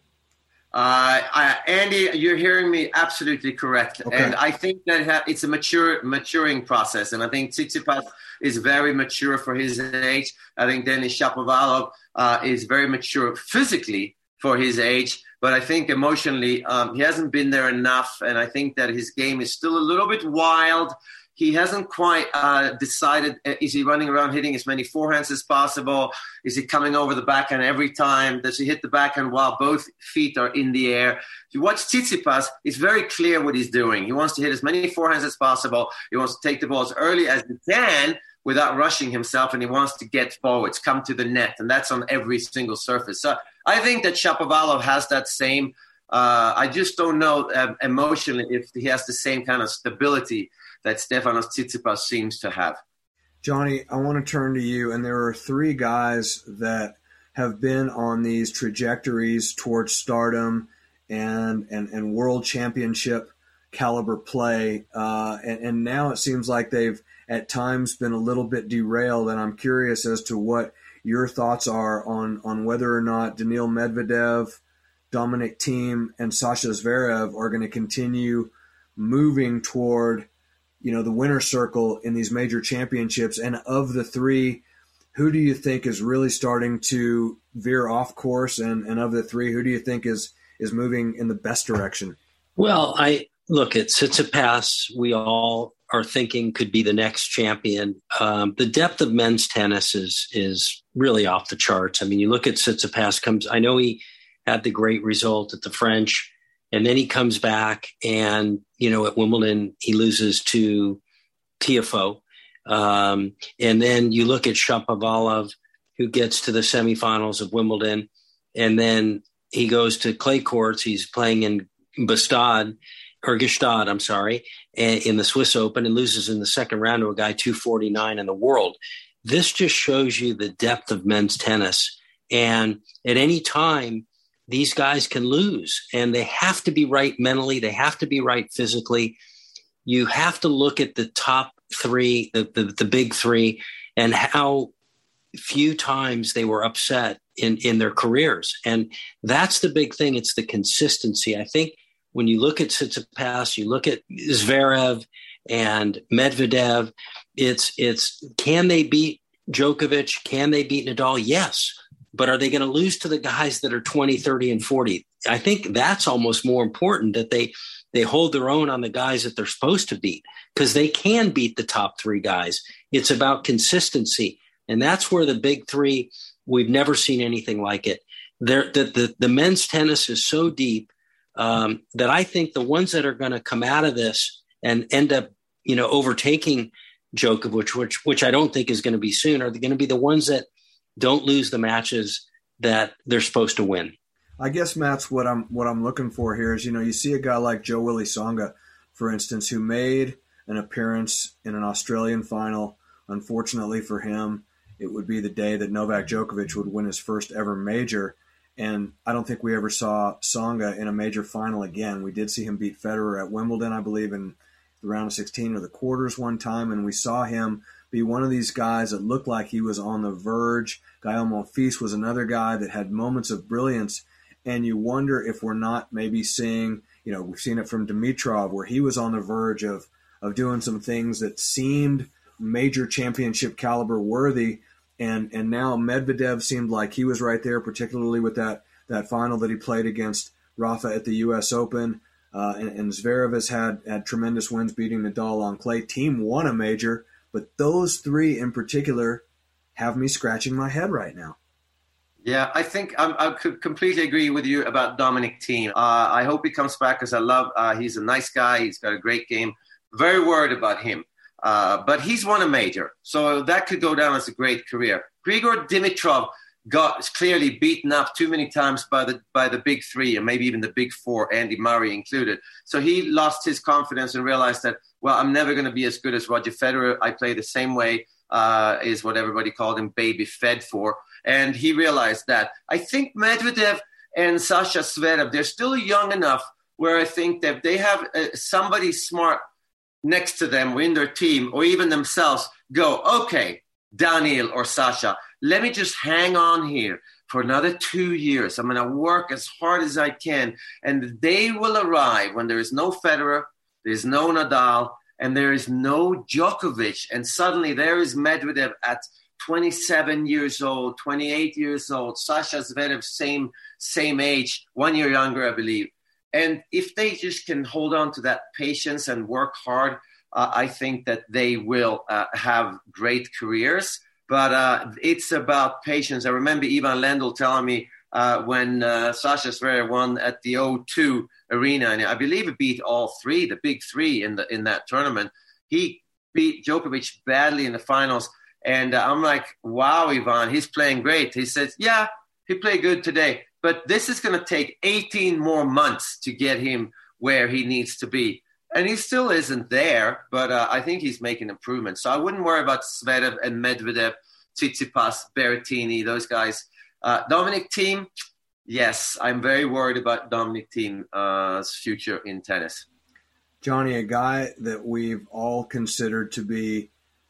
Uh, I, Andy, you're hearing me absolutely correct. Okay. And I think that it's a mature, maturing process. And I think Tsitsipas is very mature for his age. I think Denis Shapovalov uh, is very mature physically for his age. But I think emotionally, um, he hasn't been there enough. And I think that his game is still a little bit wild. He hasn't quite uh, decided, uh, is he running around hitting as many forehands as possible? Is he coming over the backhand every time? Does he hit the backhand while both feet are in the air? If you watch Tsitsipas, it's very clear what he's doing. He wants to hit as many forehands as possible. He wants to take the ball as early as he can without rushing himself, and he wants to get forwards, come to the net, and that's on every single surface. So I think that Shapovalov has that same, uh, I just don't know uh, emotionally if he has the same kind of stability that Stefanos Tsitsipas seems to have. Johnny, I want to turn to you, and there are three guys that have been on these trajectories towards stardom and and, and world championship caliber play, uh, and, and now it seems like they've at times been a little bit derailed, and I'm curious as to what your thoughts are on, on whether or not Daniil Medvedev, Dominic Thiem, and Sasha Zverev are going to continue moving toward, you know, the winner's circle in these major championships. And of the three, who do you think is really starting to veer off course? And, and of the three, who do you think is, is moving in the best direction? Well, I look at Tsitsipas. We all are thinking could be the next champion. Um, the depth of men's tennis is, is really off the charts. I mean, you look at Tsitsipas comes, I know he had the great result at the French, and then he comes back and, you know, at Wimbledon, he loses to Tiafoe. Um, and then you look at Shapovalov, who gets to the semifinals of Wimbledon, and then he goes to clay courts. He's playing in Gstaad, or Gstaad, I'm sorry, in the Swiss Open, and loses in the second round to a guy two forty-nine in the world. This just shows you the depth of men's tennis. And at any time, these guys can lose, and they have to be right mentally. They have to be right physically. you have to look at the top three, the, the, the big three, and how few times they were upset in, in their careers. And that's the big thing. It's the consistency. I think when you look at Tsitsipas, you look at Zverev and Medvedev, it's, it's, can they beat Djokovic? Can they beat Nadal? Yes. But are they going to lose to the guys that are twenty, thirty, and forty? I think that's almost more important, that they, they hold their own on the guys that they're supposed to beat, because they can beat the top three guys. It's about consistency. And that's where the big three, we've never seen anything like it. There, the, the, the men's tennis is so deep um, that I think the ones that are going to come out of this and end up, you know, overtaking Djokovic, which, which I don't think is going to be soon, are going to be the ones that don't lose the matches that they're supposed to win. I guess, Matt's what I'm what I'm looking for here is, you know, you see a guy like Jo Willie Tsonga, for instance, who made an appearance in an Australian final. Unfortunately for him, it would be the day that Novak Djokovic would win his first ever major. And I don't think we ever saw Tsonga in a major final again. We did see him beat Federer at Wimbledon, I believe, in the round of sixteen or the quarters one time. And we saw him be one of these guys that looked like he was on the verge. Gael Monfils was another guy that had moments of brilliance. And you wonder if we're not maybe seeing, you know, we've seen it from Dimitrov, where he was on the verge of, of doing some things that seemed major championship caliber worthy. And and now Medvedev seemed like he was right there, particularly with that, that final that he played against Rafa at the U S Open. Uh, and, and Zverev has had, had tremendous wins beating Nadal on clay. Team won a major, but those three in particular have me scratching my head right now. Yeah, I think I'm, I could completely agree with you about Dominic Thiem. Uh, I hope he comes back, because I love, uh, he's a nice guy. He's got a great game. Very worried about him. Uh, but he's won a major, so that could go down as a great career. Grigor Dimitrov got clearly beaten up too many times by the by the big three, and maybe even the big four, Andy Murray included. So he lost his confidence and realized that, well, I'm never going to be as good as Roger Federer. I play the same way, uh, is what everybody called him, baby fed for. And he realized that. I think Medvedev and Sasha Zverev, they're still young enough where I think that they have uh, somebody smart next to them or in their team, or even themselves, go, okay, Daniil or Sasha, let me just hang on here for another two years. I'm going to work as hard as I can. And the day will arrive when there is no Federer, there's no Nadal, and there is no Djokovic. And suddenly there is Medvedev at twenty-seven years old, twenty-eight years old, Sasha Zverev, same, same age, one year younger, I believe. And if they just can hold on to that patience and work hard, uh, I think that they will uh, have great careers. But uh, it's about patience. I remember Ivan Lendl telling me uh, when uh, Sasha Zverev won at the O two Arena, and I believe he beat all three, the big three in the in that tournament. He beat Djokovic badly in the finals. And uh, I'm like, wow, Ivan, he's playing great. He says, yeah, he played good today. But this is going to take eighteen more months to get him where he needs to be. And he still isn't there, but uh, I think he's making improvements. So I wouldn't worry about Zverev and Medvedev, Tsitsipas, Berrettini, those guys. Uh, Dominic Thiem, yes, I'm very worried about Dominic Thiem's uh, future in tennis. Johnny, a guy that we've all considered to be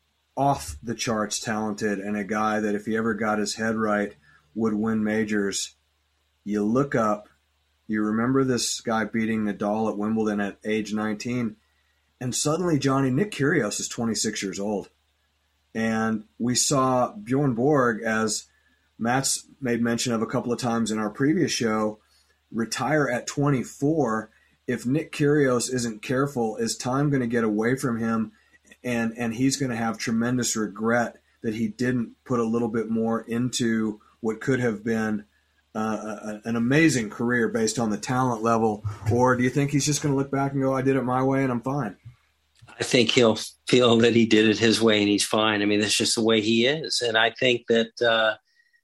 off the charts talented, and a guy that if he ever got his head right would win majors. You look up, you remember this guy beating Nadal at Wimbledon at age nineteen, and suddenly, Johnny, Nick Kyrgios is twenty-six years old. And we saw Bjorn Borg, as Matt's made mention of a couple of times in our previous show, retire at twenty-four. If Nick Kyrgios isn't careful, is time going to get away from him, and, and he's going to have tremendous regret that he didn't put a little bit more into what could have been Uh, an amazing career based on the talent level? Or do you think he's just going to look back and go, I did it my way and I'm fine? I think he'll feel that he did it his way and he's fine. I mean, that's just the way he is. And I think that, uh,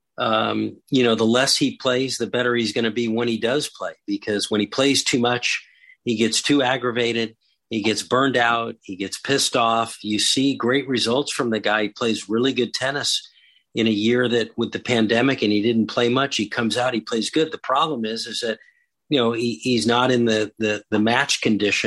um, you know, the less he plays, the better he's going to be when he does play, because when he plays too much, he gets too aggravated. He gets burned out. He gets pissed off. You see great results from the guy. He plays really good tennis. In a year that with the pandemic and he didn't play much, he comes out, he plays good. The problem is, is that, you know, he, he's not in the, the, the match condition,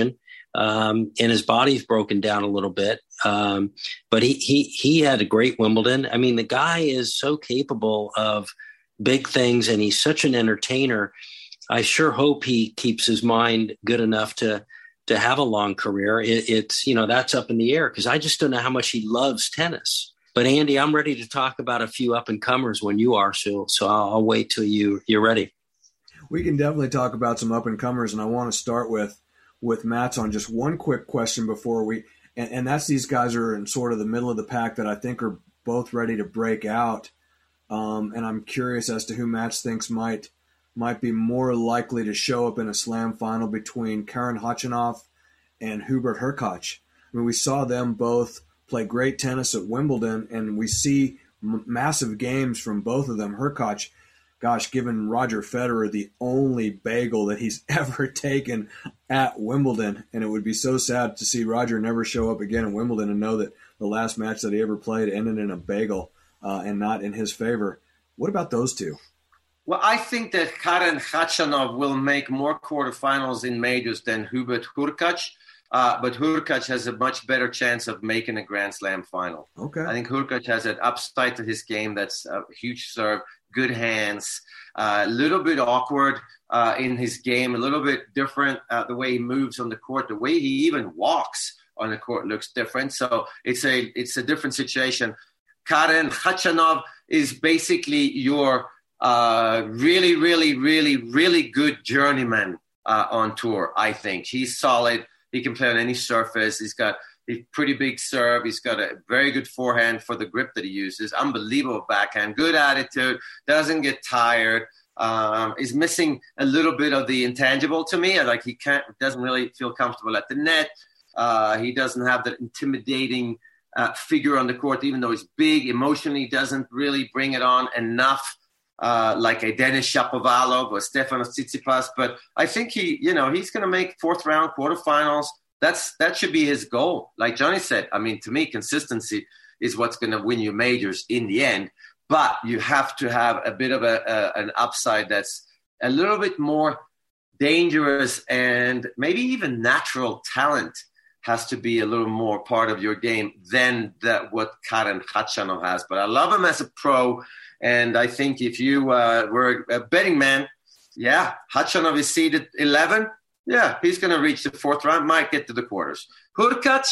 um, and his body's broken down a little bit. Um, but he, he, he had a great Wimbledon. I mean, the guy is so capable of big things, and he's such an entertainer. I sure hope he keeps his mind good enough to, to have a long career. It, it's, you know, that's up in the air, because I just don't know how much he loves tennis. But Andy, I'm ready to talk about a few up and comers when you are, so, so I'll, I'll wait till you, you're ready. We can definitely talk about some up and comers, and I want to start with, with Mats on just one quick question before we, and, and that's these guys are in sort of the middle of the pack that I think are both ready to break out. Um, and I'm curious as to who Mats thinks might, might be more likely to show up in a slam final between Karen Khachanov and Hubert Hurkacz. I mean, we saw them both play great tennis at Wimbledon, and we see m- massive games from both of them. Hurkacz, gosh, given Roger Federer the only bagel that he's ever taken at Wimbledon, and it would be so sad to see Roger never show up again at Wimbledon and know that the last match that he ever played ended in a bagel uh, and not in his favor. What about those two? Well, I think that Karen Khachanov will make more quarterfinals in majors than Hubert Hurkacz. Uh, but Hurkacz has a much better chance of making a Grand Slam final. Okay. I think Hurkacz has an upside to his game that's a huge serve, good hands, a uh, little bit awkward uh, in his game, a little bit different uh, the way he moves on the court, the way he even walks on the court looks different. So it's a it's a different situation. Karen Khachanov is basically your uh, really, really, really, really good journeyman uh, on tour, I think. He's solid. He can play on any surface. He's got a pretty big serve. He's got a very good forehand for the grip that he uses. Unbelievable backhand. Good attitude. Doesn't get tired. Um, is missing a little bit of the intangible to me. Like he can't, doesn't really feel comfortable at the net. Uh, he doesn't have that intimidating uh, figure on the court, even though he's big. Emotionally, doesn't really bring it on enough. Uh, like a Denis Shapovalov or Stefanos Tsitsipas, but I think he, you know, he's going to make fourth round quarterfinals. That's that should be his goal. Like Johnny said, I mean, to me, consistency is what's going to win you majors in the end. But you have to have a bit of a, a an upside that's a little bit more dangerous, and maybe even natural talent has to be a little more part of your game than that what Karen Khachanov has. But I love him as a pro. And I think if you uh, were a betting man, yeah, Khachanov is seeded eleven. Yeah, he's going to reach the fourth round, might get to the quarters. Hurkacz,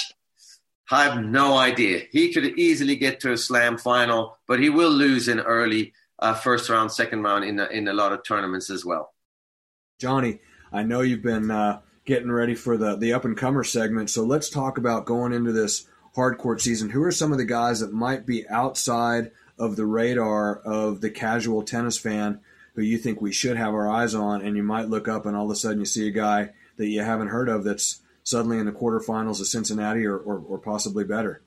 I have no idea. He could easily get to a slam final, but he will lose in early uh, first round, second round in a, in a lot of tournaments as well. Johnny, I know you've been uh, getting ready for the, the up-and-comer segment, so let's talk about going into this hardcourt season. Who are some of the guys that might be outside of the radar of the casual tennis fan who you think we should have our eyes on, and you might look up and all of a sudden you see a guy that you haven't heard of that's suddenly in the quarterfinals of Cincinnati or, or, or possibly better?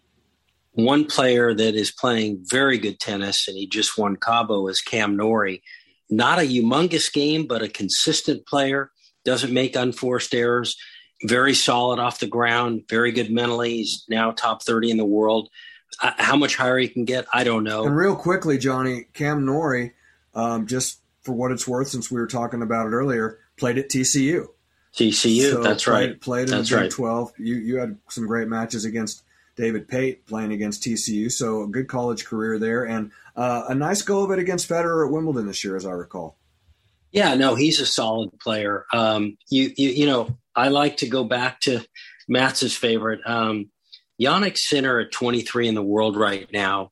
One player that is playing very good tennis, and he just won Cabo, is Cam Norrie. Not a humongous game, but a consistent player, doesn't make unforced errors, very solid off the ground, very good mentally. He's now top thirty in the world. Uh, how much higher he can get, I don't know. And real quickly, Johnny, Cam Norrie, um, just for what it's worth, since we were talking about it earlier, played at T C U. T C U, so that's played, right. Played in that's the Big right. twelve. You you had some great matches against David Pate playing against T C U, so a good college career there, and uh, a nice go of it against Federer at Wimbledon this year, as I recall. Yeah, no, he's a solid player. Um, you, you you know, I like to go back to Mats's favorite, um, Jannik Sinner at twenty-three in the world right now.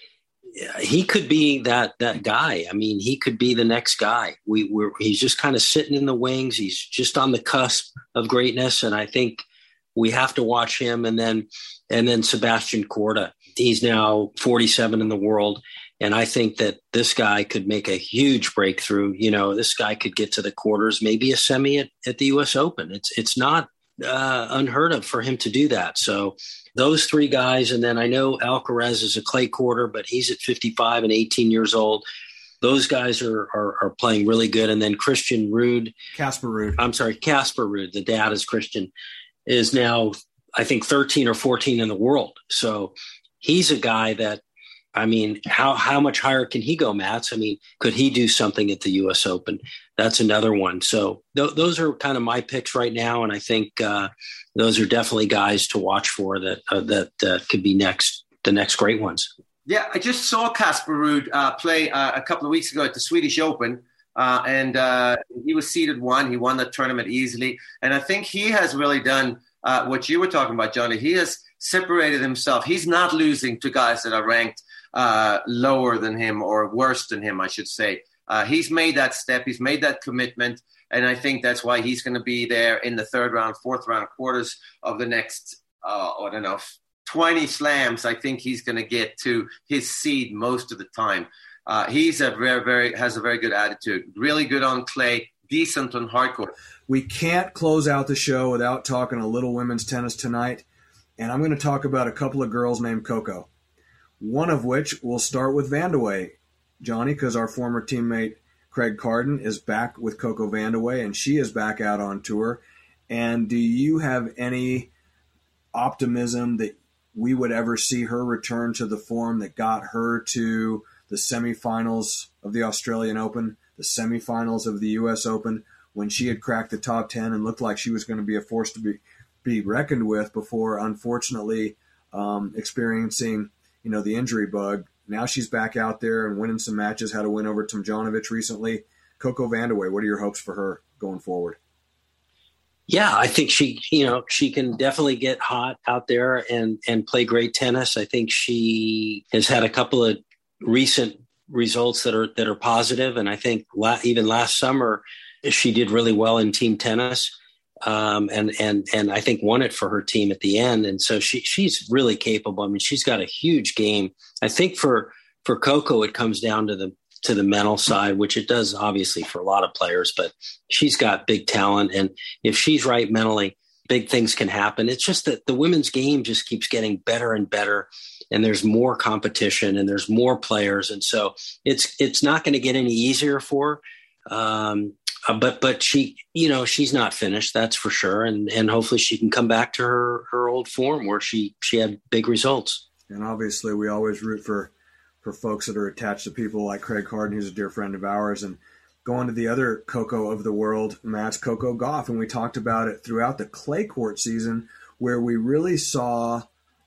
He could be that that guy. I mean, he could be the next guy. We we're he's just kind of sitting in the wings. He's just on the cusp of greatness, and I think we have to watch him. And then and then Sebastian Korda. He's now forty-seven in the world, and I think that this guy could make a huge breakthrough. You know, this guy could get to the quarters, maybe a semi at, at the U S Open. It's it's not uh, unheard of for him to do that. So those three guys, and then I know Alcaraz is a clay quarter, but he's at fifty-five and eighteen years old. Those guys are are, are playing really good. And then Christian Ruud. Casper Ruud. I'm sorry, Casper Ruud. The dad is Christian, is now, I think, thirteen or fourteen in the world. So he's a guy that I mean, how how much higher can he go, Mats? I mean, could he do something at the U S Open? That's another one. So th- those are kind of my picks right now, and I think uh, those are definitely guys to watch for that uh, that uh, could be next, the next great ones. Yeah, I just saw Casper Ruud uh, play uh, a couple of weeks ago at the Swedish Open, uh, and uh, he was seeded one. He won the tournament easily, and I think he has really done uh, what you were talking about, Johnny. He has separated himself. He's not losing to guys that are ranked uh, lower than him or worse than him, I should say. Uh, he's made that step. He's made that commitment, and I think that's why he's going to be there in the third round, fourth round, quarters of the next, uh, I don't know, twenty slams. I think he's going to get to his seed most of the time. Uh, he's a very, very has a very good attitude. Really good on clay, decent on hardcourt. We can't close out the show without talking a little women's tennis tonight, and I'm going to talk about a couple of girls named Coco. One of which will start with Vandeweghe, Johnny, because our former teammate Craig Carden is back with Coco Vandeweghe, and she is back out on tour. And do you have any optimism that we would ever see her return to the form that got her to the semifinals of the Australian Open, the semifinals of the U S Open, when she had cracked the top ten and looked like she was going to be a force to be, be reckoned with before, unfortunately, um, experiencing, you know, the injury bug? Now she's back out there and winning some matches, had a win over Tomljanovic recently. Coco Vandeweghe, what are your hopes for her going forward? Yeah, I think she, you know, she can definitely get hot out there and, and play great tennis. I think she has had a couple of recent results that are that are positive, and I think la- even last summer she did really well in team tennis, um, and and and I think won it for her team at the end. And so she she's really capable. I mean, she's got a huge game. I think for for Coco, it comes down to the to the mental side, which it does obviously for a lot of players, but she's got big talent. And if she's right mentally, big things can happen. It's just that the women's game just keeps getting better and better, and there's more competition and there's more players. And so it's, it's not going to get any easier for her. Um, but, but she, you know, she's not finished, that's for sure. And, and hopefully she can come back to her, her old form where she, she had big results. And obviously we always root for, for folks that are attached to people like Craig Carden, who's a dear friend of ours, and going to the other Coco of the world, Matt's Coco Gauff. And we talked about it throughout the clay court season, where we really saw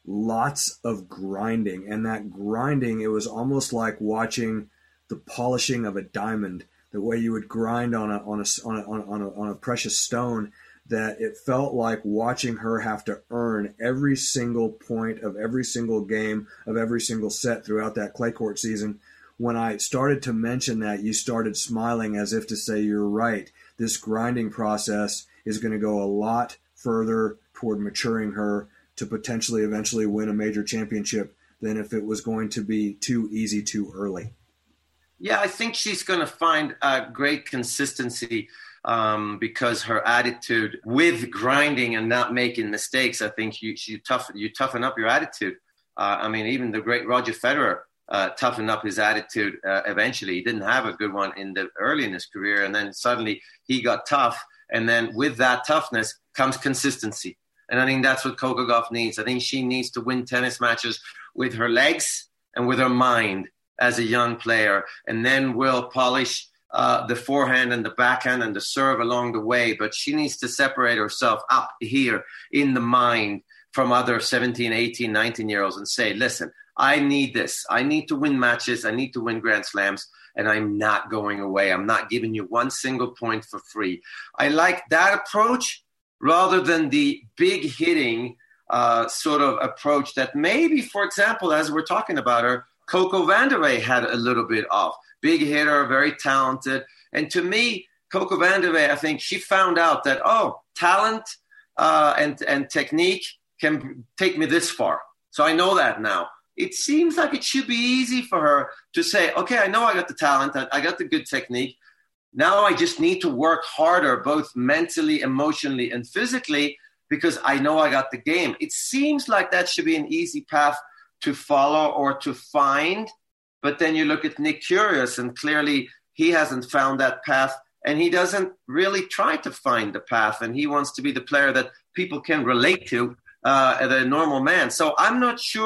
lots of grinding. And that grinding, it was almost like watching the polishing of a diamond, the way you would grind on a on a on a, on a, on a precious stone, that it felt like watching her have to earn every single point of every single game of every single set throughout that clay court season. When I started to mention that, you started smiling as if to say, you're right. This grinding process is going to go a lot further toward maturing her to potentially eventually win a major championship than if it was going to be too easy too early. Yeah, I think she's going to find a great consistency um, because her attitude with grinding and not making mistakes, I think you you, tough, you toughen up your attitude. Uh, I mean, even the great Roger Federer uh, toughened up his attitude uh, eventually. He didn't have a good one in the early in his career, and then suddenly he got tough. And then with that toughness comes consistency. And I think that's what Coco Gauff needs. I think she needs to win tennis matches with her legs and with her mind as a young player, and then will polish uh, the forehand and the backhand and the serve along the way. But she needs to separate herself up here in the mind from other seventeen, eighteen, nineteen-year-olds and say, listen, I need this. I need to win matches. I need to win Grand Slams, and I'm not going away. I'm not giving you one single point for free. I like that approach rather than the big hitting uh, sort of approach that maybe, for example, as we're talking about her, Coco Vandeweghe had a little bit of. Big hitter, very talented. And to me, Coco Vandeweghe, I think she found out that, oh, talent uh, and, and technique can take me this far. So I know that now. It seems like it should be easy for her to say, okay, I know I got the talent, I got the good technique. Now I just need to work harder, both mentally, emotionally, and physically, because I know I got the game. It seems like that should be an easy path to follow or to find. But then you look at Nick Kyrgios, and clearly he hasn't found that path, and he doesn't really try to find the path, and he wants to be the player that people can relate to, uh, the normal man. So I'm not sure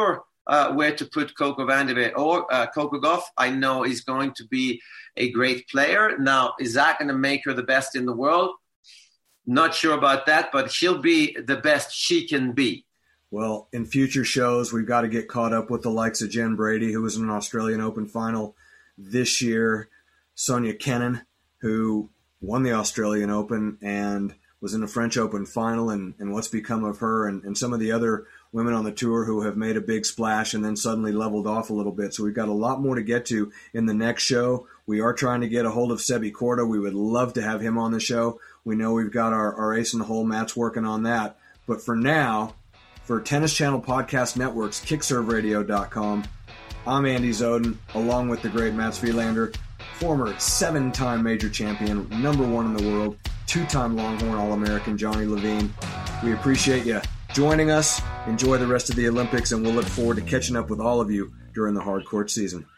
uh, where to put Coco Vandeweghe or uh, Coco Gauff. I know is going to be a great player. Now, is that going to make her the best in the world? Not sure about that, but she'll be the best she can be. Well, in future shows, we've got to get caught up with the likes of Jen Brady, who was in an Australian Open final this year, Sonia Kenin, who won the Australian Open and was in the French Open final, and, and what's become of her, and, and some of the other women on the tour who have made a big splash and then suddenly leveled off a little bit. So we've got a lot more to get to in the next show. We are trying to get a hold of Sebi Korda. We would love to have him on the show. We know we've got our, our ace in the hole, Matt's working on that. But for now, for Tennis Channel Podcast Network's kick serve radio dot com, I'm Andy Zoden, along with the great Mats Wilander, former seven-time major champion, number one in the world, two-time Longhorn All-American Johnny Levine. We appreciate you joining us. Enjoy the rest of the Olympics, and we'll look forward to catching up with all of you during the hard court season.